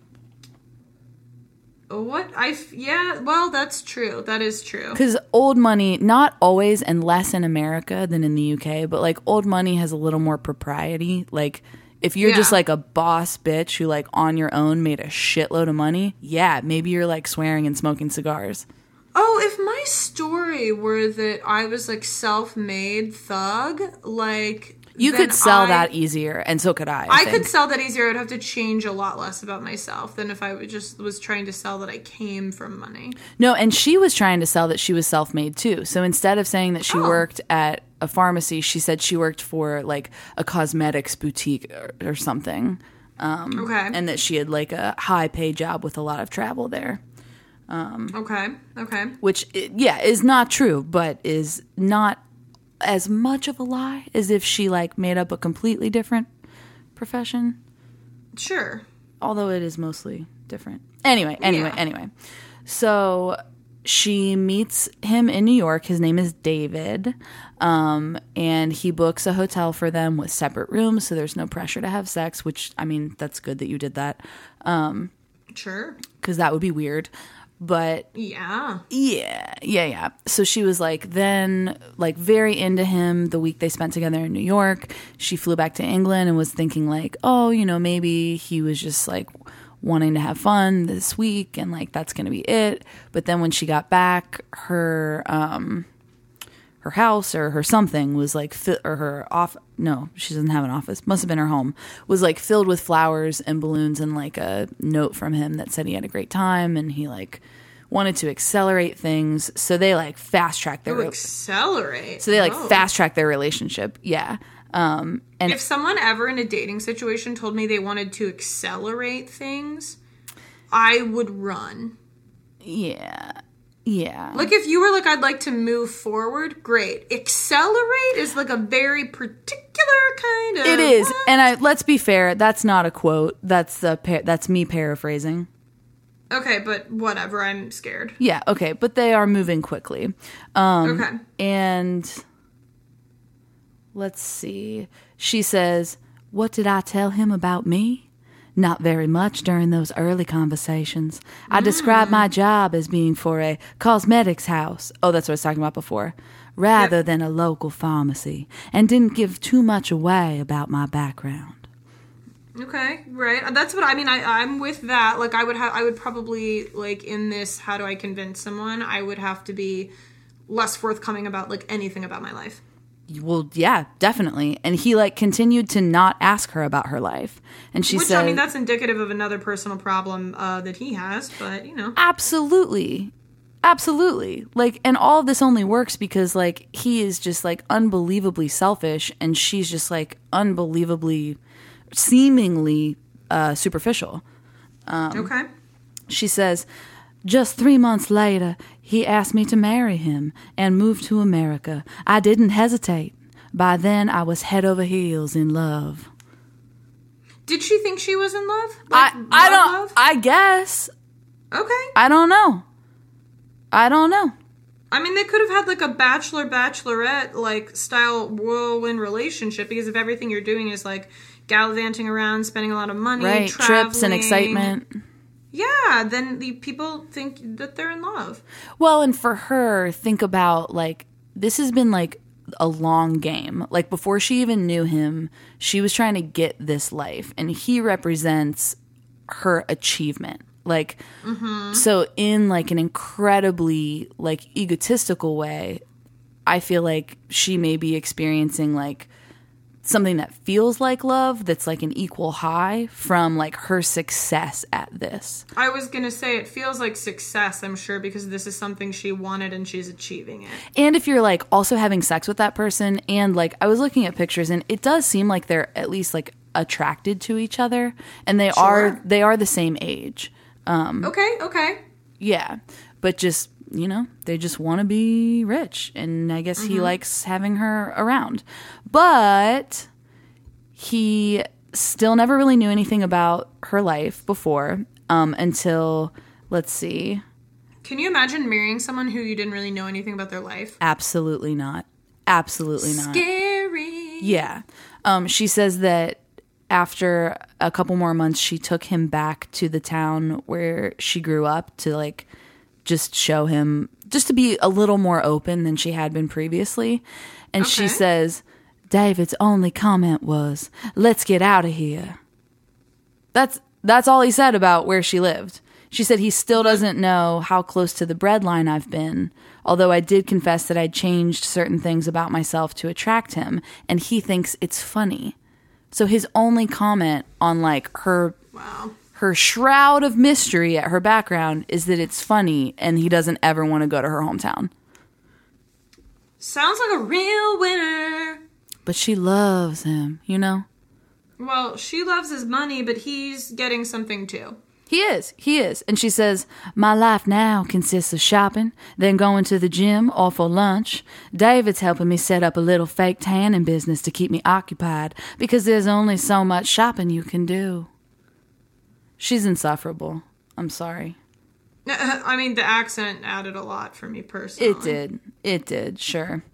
Yeah, well, that's true. That is true. Because old money, not always and less in America than in the UK, but like old money has a little more propriety. Like if you're just like a boss bitch who like on your own made a shitload of money, yeah, maybe you're like swearing and smoking cigars. Oh, if my story were that I was like self-made thug, like... You could sell that easier, and so could I. I could sell that easier. I'd have to change a lot less about myself than if I was trying to sell that I came from money. No, and she was trying to sell that she was self-made too. So instead of saying that she worked at a pharmacy, she said she worked for like a cosmetics boutique or something. Okay. And that she had like a high-pay job with a lot of travel there. Okay. Which, is not true, but is not as much of a lie as if she like made up a completely different profession. Sure. Although it is mostly different. Anyway. So she meets him in New York. His name is David. And he books a hotel for them with separate rooms, so there's no pressure to have sex, which, I mean, that's good that you did that. Sure. Because that would be weird. But yeah. So she was like then like very into him the week they spent together in New York. She flew back to England and was thinking like, oh, you know, maybe he was just like wanting to have fun this week and like that's going to be it. But then when she got back, her house or her something was like she doesn't have an office, must have been her home, was like filled with flowers and balloons and like a note from him that said he had a great time and he like wanted to accelerate things, so they like fast tracked their fast tracked their relationship. And if someone ever in a dating situation told me they wanted to accelerate things, I would run. Like, if you were like, I'd like to move forward, great. Accelerate is like a very particular kind of... It is. What? And let's be fair, that's not a quote. That's me paraphrasing. Okay, but whatever, I'm scared. Yeah, okay, but they are moving quickly. Okay. And let's see. She says, "What did I tell him about me? Not very much during those early conversations. I described my job as being for a cosmetics house. Oh, that's what I was talking about before. Rather than a local pharmacy, and didn't give too much away about my background. Okay, right. That's what I mean. I'm with that. Like, I would probably, like, in this, how do I convince someone? I would have to be less forthcoming about, like, anything about my life. Well, yeah, definitely. And he, like, continued to not ask her about her life. And she said... I mean, that's indicative of another personal problem that he has, but, you know. Absolutely. Absolutely. Like, and all of this only works because, like, he is just, like, unbelievably selfish, and she's just, like, unbelievably, seemingly superficial. Okay. She says, just 3 months later, he asked me to marry him and move to America. I didn't hesitate. By then, I was head over heels in love. Did she think she was in love? Like, I don't, love? I guess. Okay. I don't know. I mean, they could have had, like, a bachelorette, like, style whirlwind relationship, because if everything you're doing is, like, gallivanting around, spending a lot of money, right, traveling, trips and excitement. Yeah, then the people think that they're in love. Well, and for her, think about, like, this has been, like, a long game. Like, before she even knew him, she was trying to get this life, and he represents her achievement. Like, so in, like, an incredibly, like, egotistical way, I feel like she may be experiencing, like, something that feels like love that's, like, an equal high from, like, her success at this. I was going to say, it feels like success, I'm sure, because this is something she wanted and she's achieving it. And if you're, like, also having sex with that person, and, like, I was looking at pictures, and it does seem like they're at least, like, attracted to each other, and they are the same age. Okay. Yeah, but just, you know, they just want to be rich, and I guess he likes having her around. But he still never really knew anything about her life before, until, let's see. Can you imagine marrying someone who you didn't really know anything about their life? Absolutely not. Absolutely not. Scary. Yeah. She says that after a couple more months, she took him back to the town where she grew up to, like, just show him, just to be a little more open than she had been previously. And she says, David's only comment was, let's get out of here. That's all he said about where she lived. She said he still doesn't know how close to the breadline I've been, although I did confess that I'd changed certain things about myself to attract him, and he thinks it's funny. So his only comment on, like, her shroud of mystery at her background is that it's funny, and he doesn't ever want to go to her hometown. Sounds like a real winner. But she loves him, you know? Well, she loves his money, but he's getting something too. He is. And she says, my life now consists of shopping, then going to the gym or for lunch. David's helping me set up a little fake tanning business to keep me occupied, because there's only so much shopping you can do. She's insufferable. I'm sorry. I mean, the accent added a lot for me personally. It did, sure.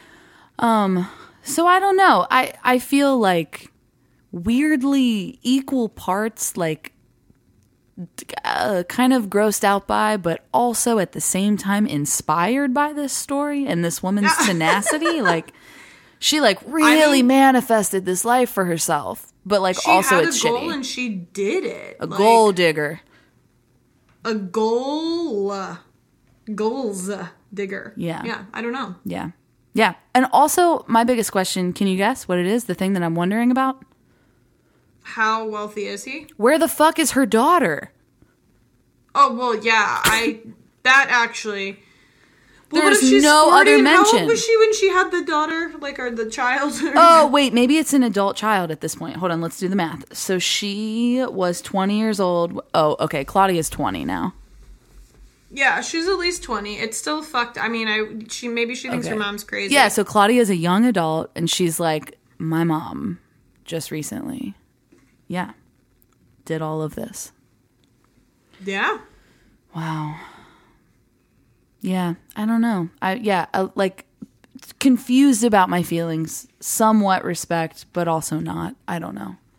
So I don't know. I feel like weirdly equal parts, like, kind of grossed out by, but also at the same time inspired by this story and this woman's tenacity. Like, she, like, really manifested this life for herself, but, like, also it's shitty. She had a goal and she did it. A goal digger. A goals digger. Yeah, I don't know. Yeah. And also, my biggest question, can you guess what it is? The thing that I'm wondering about? How wealthy is he? Where the fuck is her daughter? Oh, well, yeah, that actually... Well, there's no 40? Other mention. How old was she when she had the daughter, like, or the child? Oh, wait, maybe it's an adult child at this point. Hold on, let's do the math. So she was 20 years old. Oh, okay, Claudia's 20 now. Yeah, she's at least 20. It's still fucked. I mean, she thinks her mom's crazy. Yeah, so Claudia's a young adult, and she's like, my mom just recently... Yeah. Did all of this. Yeah. Wow. Yeah. I don't know. Like, confused about my feelings. Somewhat respect, but also not. I don't know.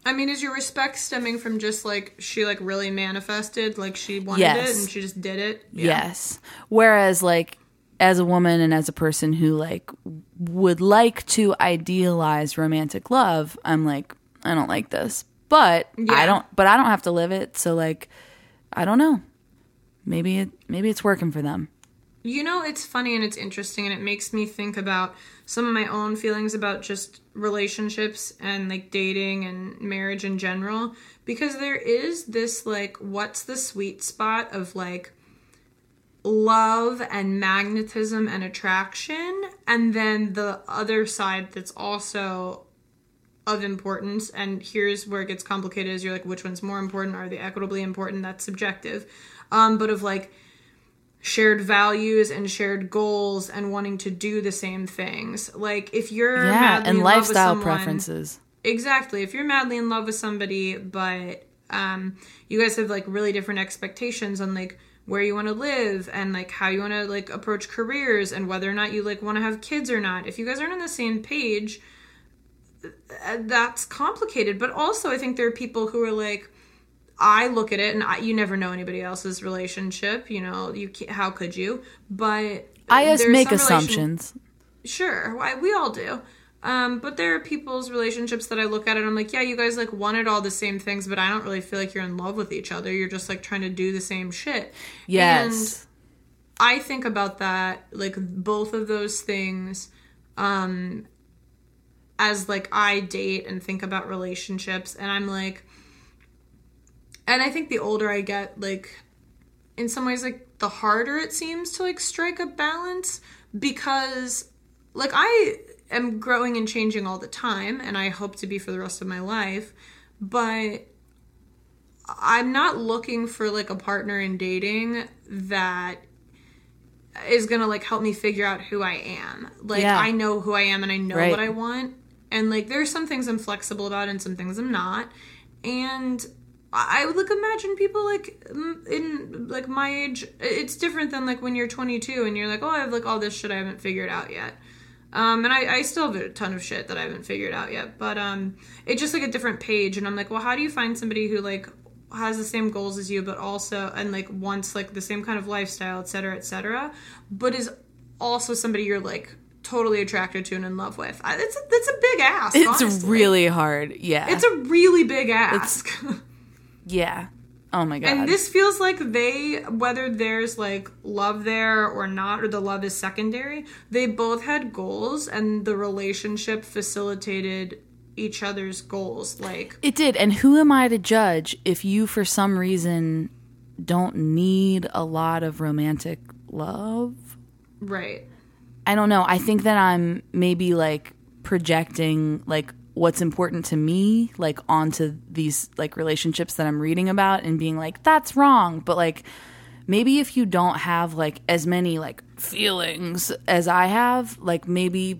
I mean, is your respect stemming from just, like, she, like, really manifested, like, she wanted it and she just did it? Yeah. Yes. Whereas, like, as a woman and as a person who, like, would like to idealize romantic love, I'm like, I don't like this. But I don't have to live it, so, like, I don't know. Maybe it's working for them. You know, it's funny and it's interesting, and it makes me think about some of my own feelings about just relationships and, like, dating and marriage in general. Because there is this, like, what's the sweet spot of, like, love and magnetism and attraction, and then the other side that's also of importance, and here's where it gets complicated, is you're like, which one's more important? Are they equitably important? That's subjective. But of, like, shared values and shared goals and wanting to do the same things. Like, if you're madly and in lifestyle love with someone, preferences. Exactly. If you're madly in love with somebody, but you guys have, like, really different expectations on, like, where you want to live and, like, how you want to, like, approach careers and whether or not you, like, want to have kids or not. If you guys aren't on the same page, that's complicated. But also, I think there are people who are like, I look at it, and you never know anybody else's relationship. You know, how could you? But I just make assumptions. Sure, we all do. But there are people's relationships that I look at and I'm like, yeah, you guys, like, wanted all the same things, but I don't really feel like you're in love with each other. You're just, like, trying to do the same shit. Yes. And I think about that, like, both of those things, as, like, I date and think about relationships, and I'm like, and I think the older I get, like, in some ways, like, the harder it seems to, like, strike a balance, because, like, I am growing and changing all the time, and I hope to be for the rest of my life, but I'm not looking for, like, a partner in dating that is gonna, like, help me figure out who I am. Like, I know who I am and I know what I want, and, like, there's some things I'm flexible about and some things I'm not, and I would, like, imagine people, like, in, like, my age, it's different than, like, when you're 22 and you're like, oh, I have, like, all this shit I haven't figured out yet. And I still have a ton of shit that I haven't figured out yet. But it's just, like, a different page. And I'm like, well, how do you find somebody who, like, has the same goals as you, but also, and, like, wants, like, the same kind of lifestyle, et cetera, but is also somebody you're, like, totally attracted to and in love with? It's a big ask, It's honestly. really hard, yeah. It's a really big ask. Yeah. Oh my God. And this feels like whether there's, like, love there or not, or the love is secondary, they both had goals and the relationship facilitated each other's goals. Like, it did. And who am I to judge if you, for some reason, don't need a lot of romantic love? Right. I don't know. I think that I'm maybe, like, projecting, like, what's important to me, like, onto these, like, relationships that I'm reading about and being like, that's wrong. But, like, maybe if you don't have, like, as many, like, feelings as I have, like, maybe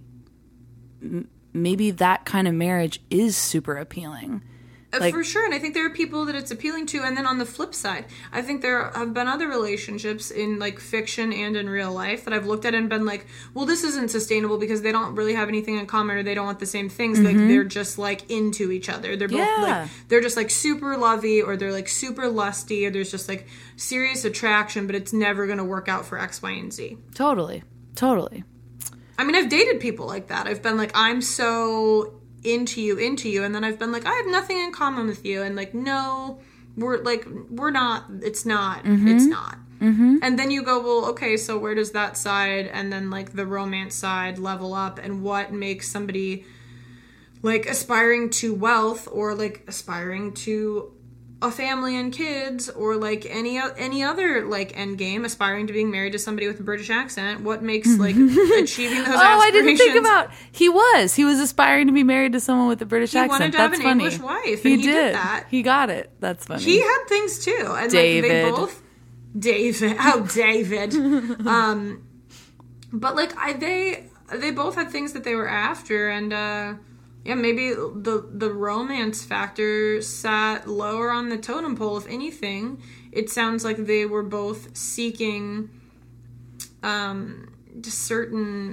that kind of marriage is super appealing. Like, for sure, and I think there are people that it's appealing to, and then on the flip side, I think there have been other relationships in, like, fiction and in real life that I've looked at and been like, well, this isn't sustainable because they don't really have anything in common, or they don't want the same things. Like, they're just, like, into each other. They're both, like, they're just, like, super lovey, or they're, like, super lusty, or there's just, like, serious attraction, but it's never going to work out for X, Y, and Z. Totally. I mean, I've dated people like that. I've been like, I'm so into you, and then I've been like, I have nothing in common with you, and, like, no, we're not, it's not. And then you go, well, okay, so where does that side and then, like, the romance side level up, and what makes somebody, like, aspiring to wealth, or, like, aspiring to a family and kids, or, like, any other, like, end game, aspiring to being married to somebody with a British accent? What makes, like, achieving those aspirations? I didn't think about. He was aspiring to be married to someone with a British accent. He wanted to have an English wife, and he did that. He got it. That's funny. He had things too, and David. Like, they both. David. But, like, they both had things that they were after, and yeah, maybe the romance factor sat lower on the totem pole. If anything, it sounds like they were both seeking certain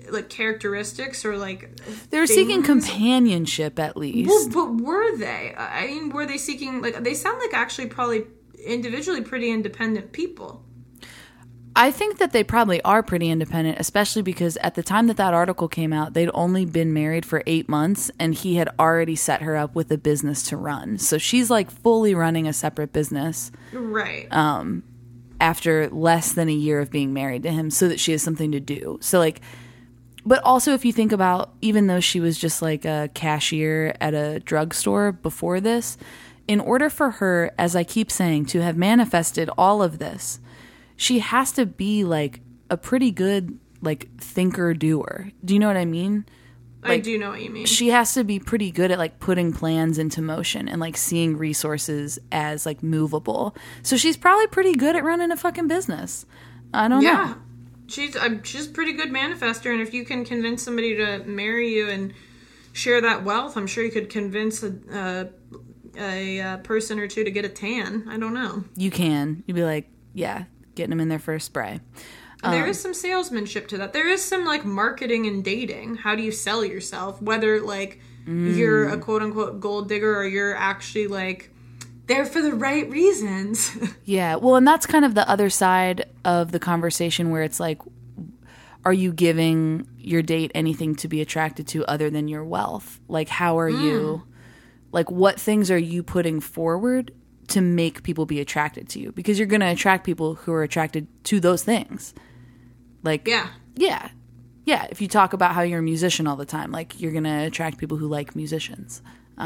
like characteristics or like They were seeking things. companionship at least. Well, but were they? I mean, were they seeking, like, they sound like actually probably individually pretty independent people. I think that they probably are pretty independent, especially because at the time that that article came out, they'd only been married for 8 months and he had already set her up with a business to run. So she's like fully running a separate business. Right. After less than a year of being married to him so that she has something to do. So like, but also if you think about, even though she was just like a cashier at a drugstore before this, in order for her, as I keep saying, to have manifested all of this, she has to be like a pretty good like thinker doer. Do you know what I mean? Like, I do know what you mean. She has to be pretty good at like putting plans into motion and like seeing resources as like movable. So she's probably pretty good at running a fucking business. I don't know. She's a pretty good manifester, and if you can convince somebody to marry you and share that wealth, I'm sure you could convince a person or two to get a tan. I don't know. You can. You'd be like, yeah, getting them in their first spray. There is some salesmanship to that. There is some like marketing and dating. How do you sell yourself? Whether like you're a quote unquote gold digger or you're actually like there for the right reasons. Yeah. Well, and that's kind of the other side of the conversation where it's like, are you giving your date anything to be attracted to other than your wealth? Like, how are you, like, what things are you putting forward to make people be attracted to you? Because you're going to attract people who are attracted to those things. Like, yeah. If you talk about how you're a musician all the time, like, you're going to attract people who like musicians,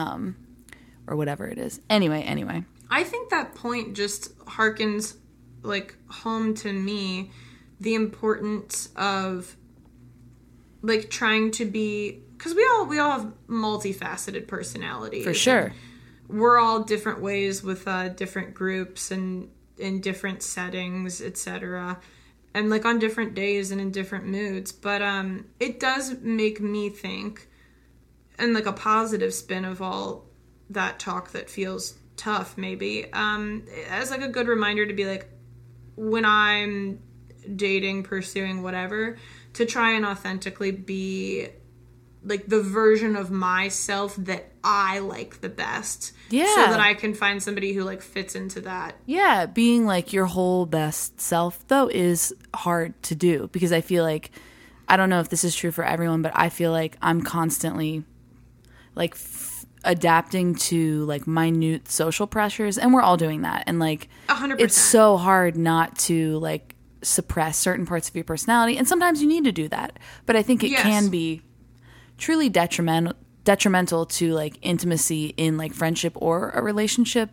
or whatever it is. Anyway. I think that point just harkens like home to me the importance of like trying to be, because we all have multifaceted personalities. For sure. We're all different ways with different groups and in different settings, etc. And like on different days and in different moods. But it does make me think, and like a positive spin of all that talk that feels tough maybe, as like a good reminder to be like, when I'm dating, pursuing whatever, to try and authentically be like the version of myself that I like the best. Yeah. So that I can find somebody who like fits into that. Yeah, being like your whole best self though is hard to do, because I feel like, I don't know if this is true for everyone, but I feel like I'm constantly like adapting to like minute social pressures, and we're all doing that, and like 100%. It's so hard not to like suppress certain parts of your personality, and sometimes you need to do that, but I think it can be truly detrimental to like intimacy in like friendship or a relationship,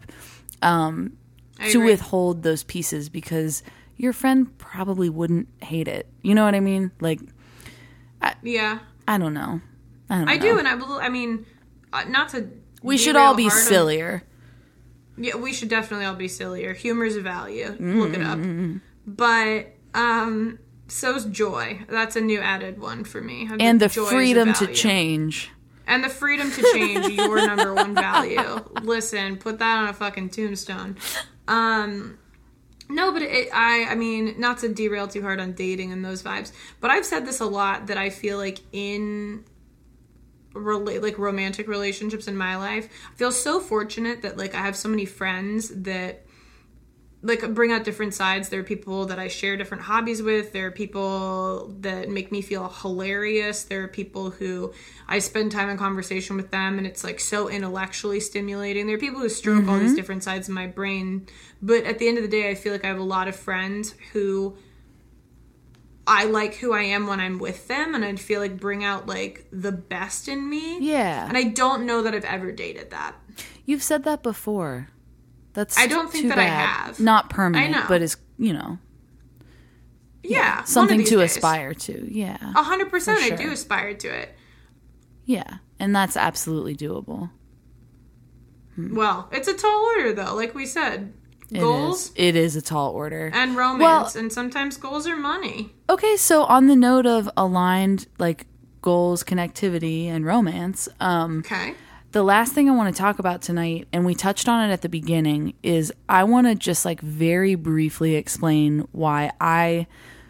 to withhold those pieces, because your friend probably wouldn't hate it, you know what I mean? Like I don't know. I do, and I mean, not to we should all be sillier. Yeah, we should definitely all be sillier. Humor's a value. Look it up. But so's joy. That's a new added one for me. And the freedom to change. And the freedom to change, your number one value. Listen, put that on a fucking tombstone. No, but I mean, not to derail too hard on dating and those vibes, but I've said this a lot, that I feel like in like romantic relationships in my life, I feel so fortunate that like I have so many friends that like bring out different sides. There are people that I share different hobbies with. There are people that make me feel hilarious. There are people who I spend time in conversation with them and it's like so intellectually stimulating. There are people who stroke all these different sides of my brain. But at the end of the day, I feel like I have a lot of friends who I like who I am when I'm with them, and I feel like bring out like the best in me. Yeah. And I don't know that I've ever dated that. You've said that before. That's I don't think that bad. I have. Not permanent, I know. but is, you know. Yeah. Something to days. Aspire to. Yeah. 100%. Sure. I do aspire to it. Yeah. And that's absolutely doable. Well, it's a tall order though, like we said. Goals. It is a tall order. And romance. And sometimes goals are money. Okay, so on the note of aligned like goals, connectivity, and romance, Okay. the last thing I want to talk about tonight, and we touched on it at the beginning, is I want to just like very briefly explain why I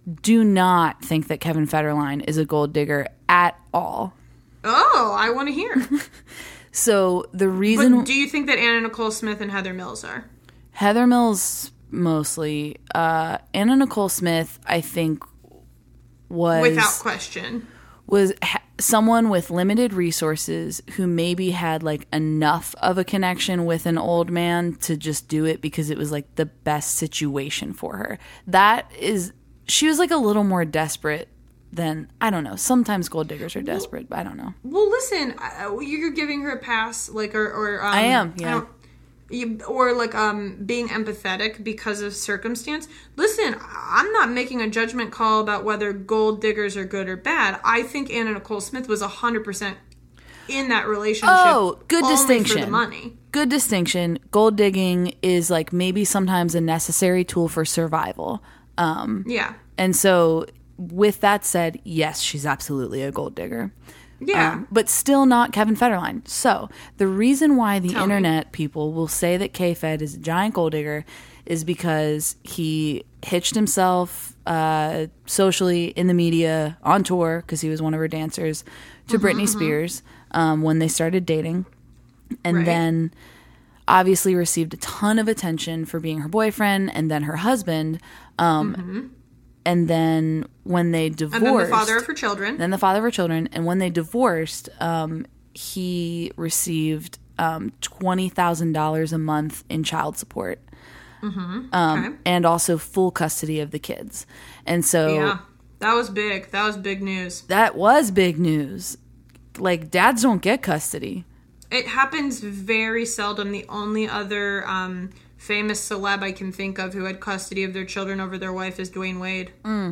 do not think that Kevin Federline is a gold digger at all. Oh, I want to hear. So the reason... But do you think that Anna Nicole Smith and Heather Mills are? Heather Mills, mostly. Anna Nicole Smith, I think, was... Without question. Was someone with limited resources who maybe had, like, enough of a connection with an old man to just do it because it was, like, the best situation for her. That is... She was, like, a little more desperate than... I don't know. Sometimes gold diggers are desperate, but I don't know. Well, listen, you're giving her a pass, like, or I am, yeah. Being empathetic because of circumstance. Listen, I'm not making a judgment call about whether gold diggers are good or bad. I think Anna Nicole Smith was 100% in that relationship. Oh, good only distinction. For the money. Good distinction. Gold digging is, like, maybe sometimes a necessary tool for survival. Yeah. And so, with that said, yes, she's absolutely a gold digger. Yeah. But still not Kevin Federline. So, the reason why the internet people will say that K-Fed is a giant gold digger is because he hitched himself socially in the media on tour, because he was one of her dancers, to Britney Spears when they started dating. And then obviously received a ton of attention for being her boyfriend and then her husband. And then when they divorced... And then the father of her children. And when they divorced, he received $20,000 a month in child support. And also full custody of the kids. And so... Yeah, that was big. That was big news. That was big news. Like, dads don't get custody. It happens very seldom. The only other... famous celeb I can think of who had custody of their children over their wife is Dwayne Wade.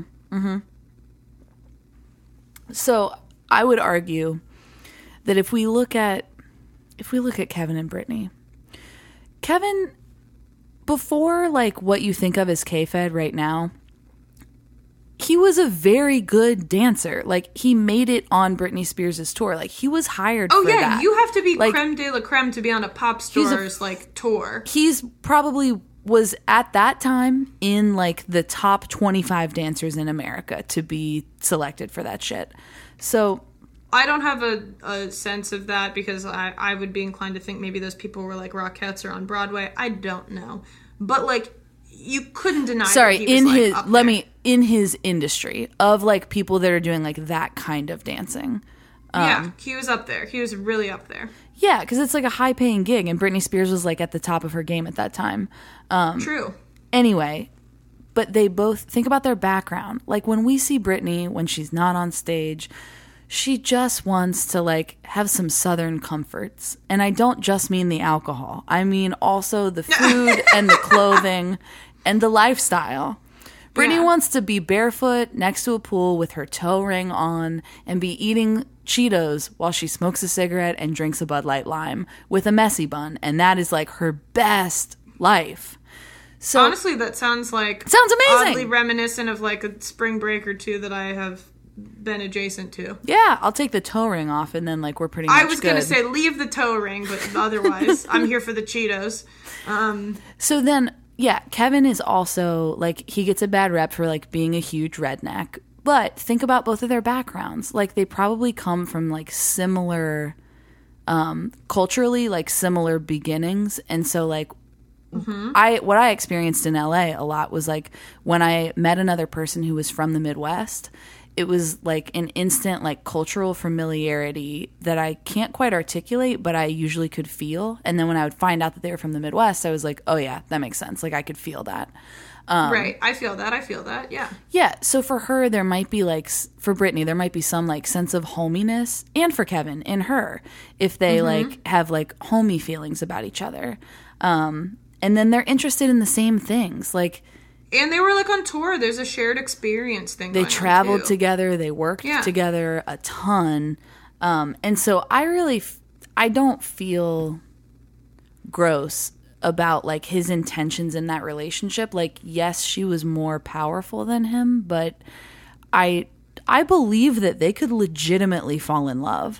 So I would argue that if we look at Kevin and Britney, Kevin, before, like, what you think of as K-Fed right now, he was a very good dancer. Like, he made it on Britney Spears' tour. Like, he was hired for that. Oh, yeah, you have to be, like, creme de la creme to be on a pop star's, like, tour. He's probably was, at that time, in, like, the top 25 dancers in America to be selected for that shit. So... I don't have a sense of that because I would be inclined to think maybe those people were, like, Rockettes or on Broadway. I don't know. But, like... You couldn't deny. Sorry, that he was, in his industry of, like, people that are doing, like, that kind of dancing. Yeah, he was up there. He was really up there. Yeah, because it's like a high paying gig, and Britney Spears was, like, at the top of her game at that time. True. Anyway, but they both think about their background. Like, when we see Britney when she's not on stage, she just wants to, like, have some Southern comforts. And I don't just mean the alcohol. I mean also the food and the clothing and the lifestyle. Britney wants to be barefoot next to a pool with her toe ring on and be eating Cheetos while she smokes a cigarette and drinks a Bud Light Lime with a messy bun. And that is, like, her best life. So honestly, that sounds amazing. Oddly reminiscent of, like, a spring break or two that I have been adjacent to. Yeah, I'll take the toe ring off and then, like, we're pretty much I was going to say leave the toe ring, but otherwise I'm here for the Cheetos. So then, yeah, Kevin is also, like, he gets a bad rep for, like, being a huge redneck. But think about both of their backgrounds. Like, they probably come from, like, similar, culturally, like, similar beginnings. And so, like, what I experienced in LA a lot was, like, when I met another person who was from the Midwest, it was like an instant, like, cultural familiarity that I can't quite articulate, but I usually could feel. And then when I would find out that they were from the Midwest, I was like, oh yeah, that makes sense. Like, I could feel that. Right. I feel that. Yeah. Yeah. So for her, there might be, like, for Britney, there might be some, like, sense of hominess, and for Kevin in her, if they like have, like, homey feelings about each other. And then they're interested in the same things. Like, and they were, like, on tour. There's a shared experience thing they going traveled on too. Together. They worked together a ton. And so I don't feel gross about, like, his intentions in that relationship. Like, yes, she was more powerful than him, but I believe that they could legitimately fall in love.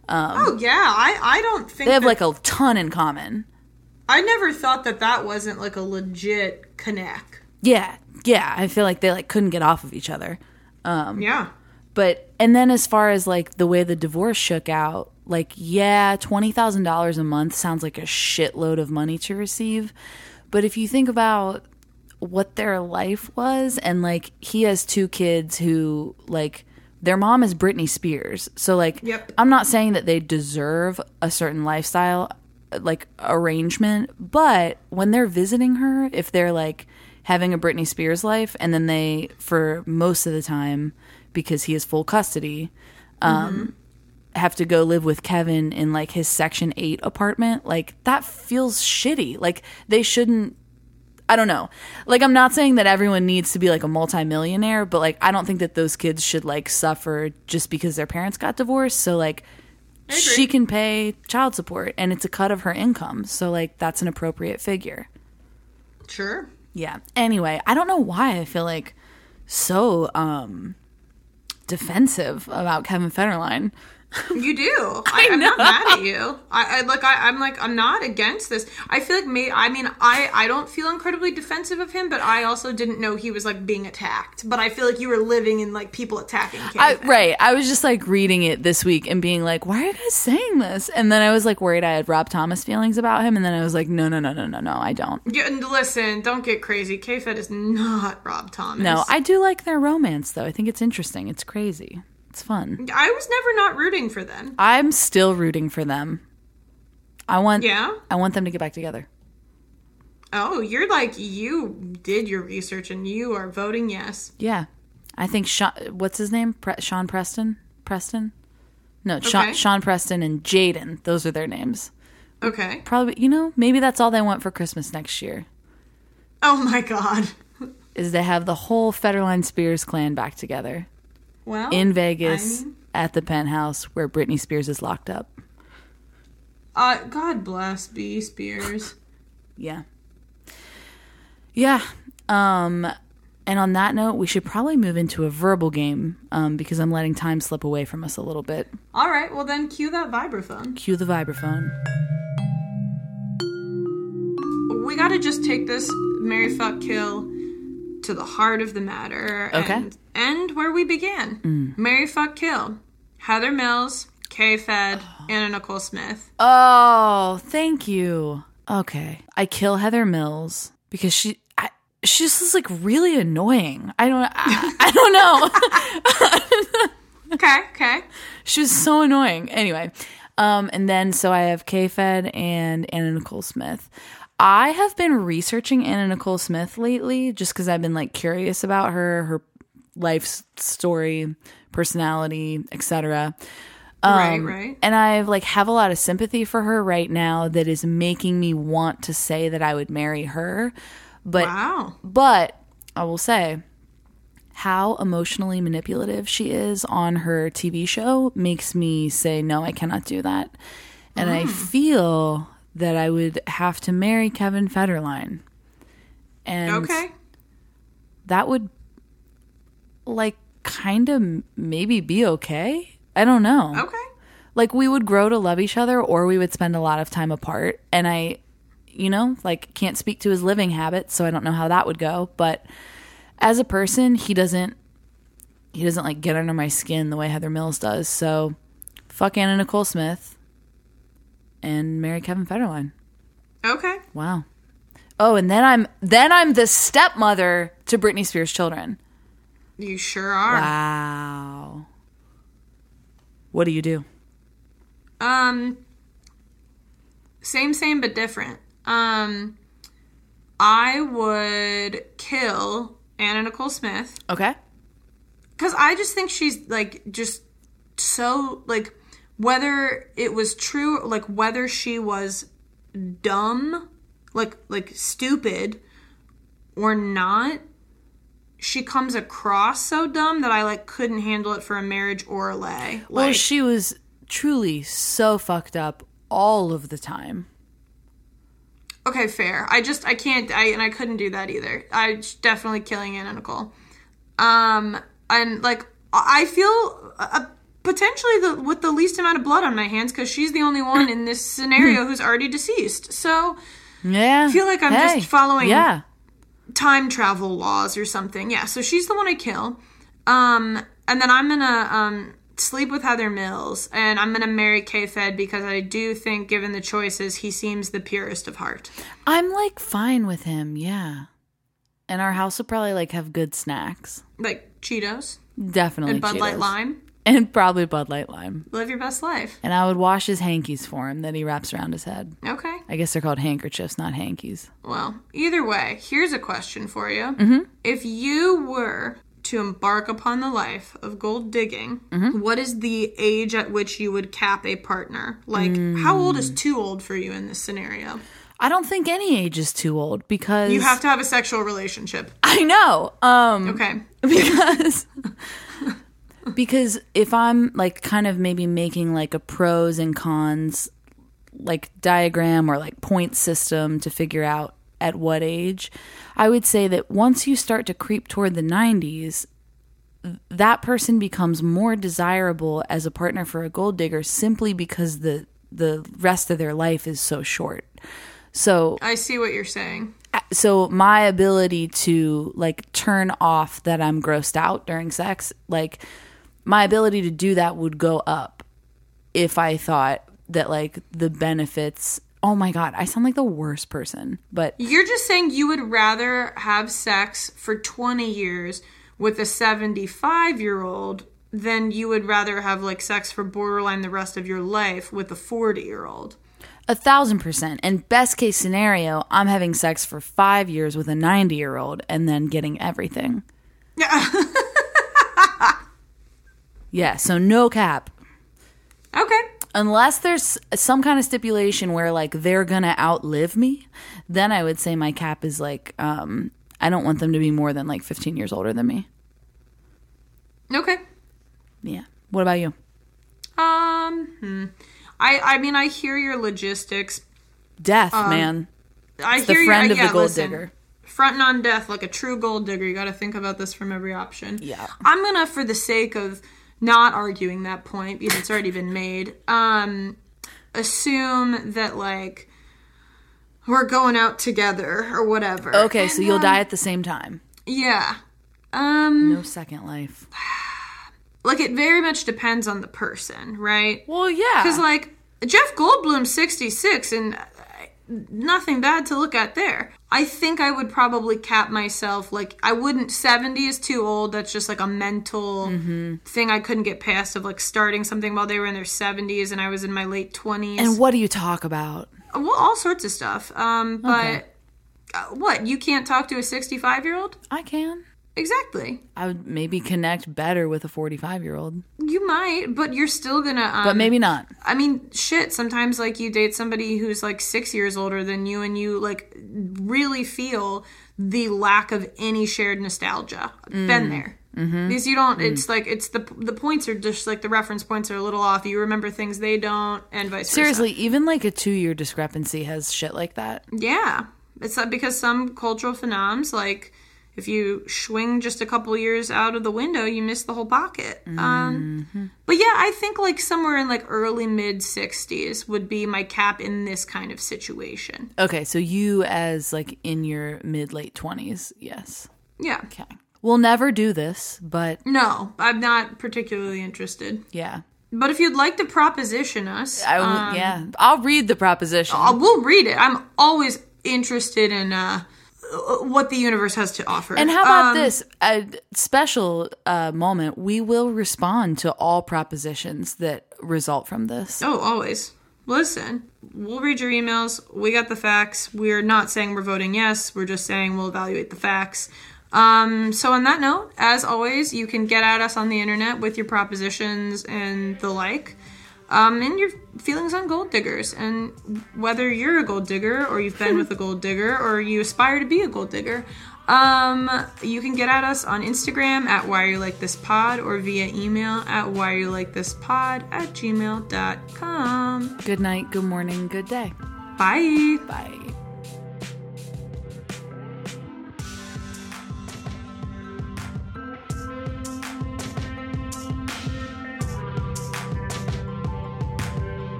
I don't think they have, like, a ton in common. I never thought that wasn't, like, a legit connect. Yeah, Yeah, I feel like they like couldn't get off of each other. Yeah. But, and then as far as like the way the divorce shook out, like, yeah, $20,000 a month sounds like a shitload of money to receive. But if you think about what their life was, and like he has 2 kids who like their mom is Britney Spears. So like, Yep. I'm not saying that they deserve a certain lifestyle like arrangement, but when they're visiting her, if they're like having a Britney Spears life, and then they, for most of the time, because he has full custody, have to go live with Kevin in like his Section 8 apartment, like that feels shitty. Like they shouldn't, I don't know. Like I'm not saying that everyone needs to be like a multimillionaire, but like I don't think that those kids should like suffer just because their parents got divorced. So like she can pay child support and it's a cut of her income. So like that's an appropriate figure. Sure. Yeah. Anyway, I don't know why I feel like so defensive about Kevin Federline. You do. I'm not mad at you. I'm not against this. I feel like I don't feel incredibly defensive of him, but I also didn't know he was like being attacked. But I feel like you were living in like people attacking Kevin. Right. I was just like reading it this week and being like, why are you guys saying this? And then I was like worried I had Rob Thomas feelings about him. And then I was like, no, I don't. Yeah, and listen, don't get crazy. K-Fed is not Rob Thomas. No, I do like their romance though. I think it's interesting. It's crazy. It's fun. I was never not rooting for them. I'm still rooting for them. I want them to get back together. Oh, you're like, you did your research and you are voting yes. Yeah. I think what's his name? Sean Preston? No, Okay. Sean Preston and Jaden. Those are their names. Okay. Probably, maybe that's all they want for Christmas next year. Oh my God. Is they have the whole Federline Spears clan back together. Well, In Vegas at the penthouse where Britney Spears is locked up. God bless B. Spears. Yeah. Yeah. And on that note, we should probably move into a verbal game because I'm letting time slip away from us a little bit. All right, well then cue that vibraphone. Cue the vibraphone. We gotta just take this Marry, Fuck, Kill to the heart of the matter. Okay. And end where we began. Marry, Fuck, Kill. Heather Mills, K-Fed, Anna Nicole Smith. Oh, thank you. Okay. I kill Heather Mills because she just like really annoying. I don't know. Okay. She was so annoying. Anyway, and then so I have K-Fed and Anna Nicole Smith. I have been researching Anna Nicole Smith lately just because I've been like curious about her life story, personality, etc. Right. And I like have a lot of sympathy for her right now that is making me want to say that I would marry her. But Wow. But I will say how emotionally manipulative she is on her TV show makes me say no, I cannot do that. And I feel that I would have to marry Kevin Federline. And Okay. that would like kind of maybe be okay. I don't know. Okay. Like we would grow to love each other or we would spend a lot of time apart. And I, like can't speak to his living habits, so I don't know how that would go. But as a person, he doesn't like get under my skin the way Heather Mills does. So fuck Anna Nicole Smith and marry Kevin Federline. Okay. Wow. Oh, and then I'm the stepmother to Britney Spears' children. You sure are. Wow. What do you do? Same but different. I would kill Anna Nicole Smith. Okay. Because I just think she's, like, just so, like, whether it was true, like, whether she was dumb, like stupid, or not, she comes across so dumb that I, like, couldn't handle it for a marriage or a lay. Well, she was truly so fucked up all of the time. Okay, fair. I can't, and I couldn't do that either. I definitely killing Anna Nicole. And, like, I feel potentially with the least amount of blood on my hands because she's the only one in this scenario who's already deceased. So, yeah, I feel like I'm just following time travel laws or something. Yeah, so she's the one I kill. And then I'm gonna sleep with Heather Mills, and I'm gonna marry K-Fed because I do think, given the choices, he seems the purest of heart. I'm like fine with him, yeah. And our house will probably like have good snacks. Like Cheetos? Definitely And Bud Cheetos. Light Lime? And probably Bud Light Lime. Live your best life. And I would wash his hankies for him that he wraps around his head. Okay. I guess they're called handkerchiefs, not hankies. Well, either way, here's a question for you. If you were to embark upon the life of gold digging, what is the age at which you would cap a partner? Like, how old is too old for you in this scenario? I don't think any age is too old because... You have to have a sexual relationship. I know. Okay. Because if I'm like kind of maybe making like a pros and cons like diagram or like point system to figure out at what age, I would say that once you start to creep toward the 90s, that person becomes more desirable as a partner for a gold digger simply because the rest of their life is so short. So I see what you're saying. So my ability to like turn off that I'm grossed out during sex, like my ability to do that would go up if I thought that like the benefits. Oh my God, I sound like the worst person, but You're just saying you would rather have sex for 20 years with a 75-year-old than you would rather have like sex for borderline the rest of your life with a 40-year-old. 1,000%. And best case scenario, I'm having sex for 5 years with a 90-year-old and then getting everything. Yeah. Yeah, so no cap. Okay. Unless there's some kind of stipulation where like they're gonna outlive me, then I would say my cap is like I don't want them to be more than like 15 years older than me. Okay. Yeah. What about you? I mean, I hear your logistics. Death, man. I It's the hear friend you. of the gold digger. Fronting on death like a true gold digger. You got to think about this from every option. Yeah. I'm gonna, for the sake of not arguing that point because it's already been made, assume that like we're going out together or whatever. Okay, And, so you'll die at the same time. Yeah. No second life. Like it very much depends on the person, right? Well, yeah. Because, like, Jeff Goldblum's 66, and nothing bad to look at there. I think I would probably cap myself, like, I wouldn't, 70 is too old. That's just, like, a mental thing I couldn't get past of, like, starting something while they were in their 70s and I was in my late 20s. And what do you talk about? Well, all sorts of stuff. But, what, you can't talk to a 65-year-old? I can. Exactly. I would maybe connect better with a 45-year-old. You might, but you're still gonna... But maybe not. I mean, shit, sometimes, like, you date somebody who's, like, 6 years older than you, and you, like, really feel the lack of any shared nostalgia. Been there. Because you don't... It's, like, it's the points are just, like, the reference points are a little off. You remember things they don't, and vice versa. Seriously, even, like, a 2-year discrepancy has shit like that. Yeah. It's because some cultural phenoms, like... If you swing just a couple years out of the window, you miss the whole pocket. But yeah, I think like somewhere in like early mid 60s would be my cap in this kind of situation. Okay, so you as like in your mid-late 20s, yes. Yeah. Okay. We'll never do this, but... No, I'm not particularly interested. Yeah. But if you'd like to proposition us... yeah. I'll read the proposition. We'll read it. I'm always interested in... what the universe has to offer. And how about this? A special moment. We will respond to all propositions that result from this. Oh, always. Listen, we'll read your emails. We got the facts. We're not saying we're voting yes. We're just saying we'll evaluate the facts. So on that note, as always, you can get at us on the internet with your propositions and the like. And your feelings on gold diggers, and whether you're a gold digger or you've been with a gold digger or you aspire to be a gold digger, you can get at us on Instagram at whyareyoulikethispod or via email at whyareyoulikethispod@gmail.com. Good night, good morning, good day. Bye. Bye.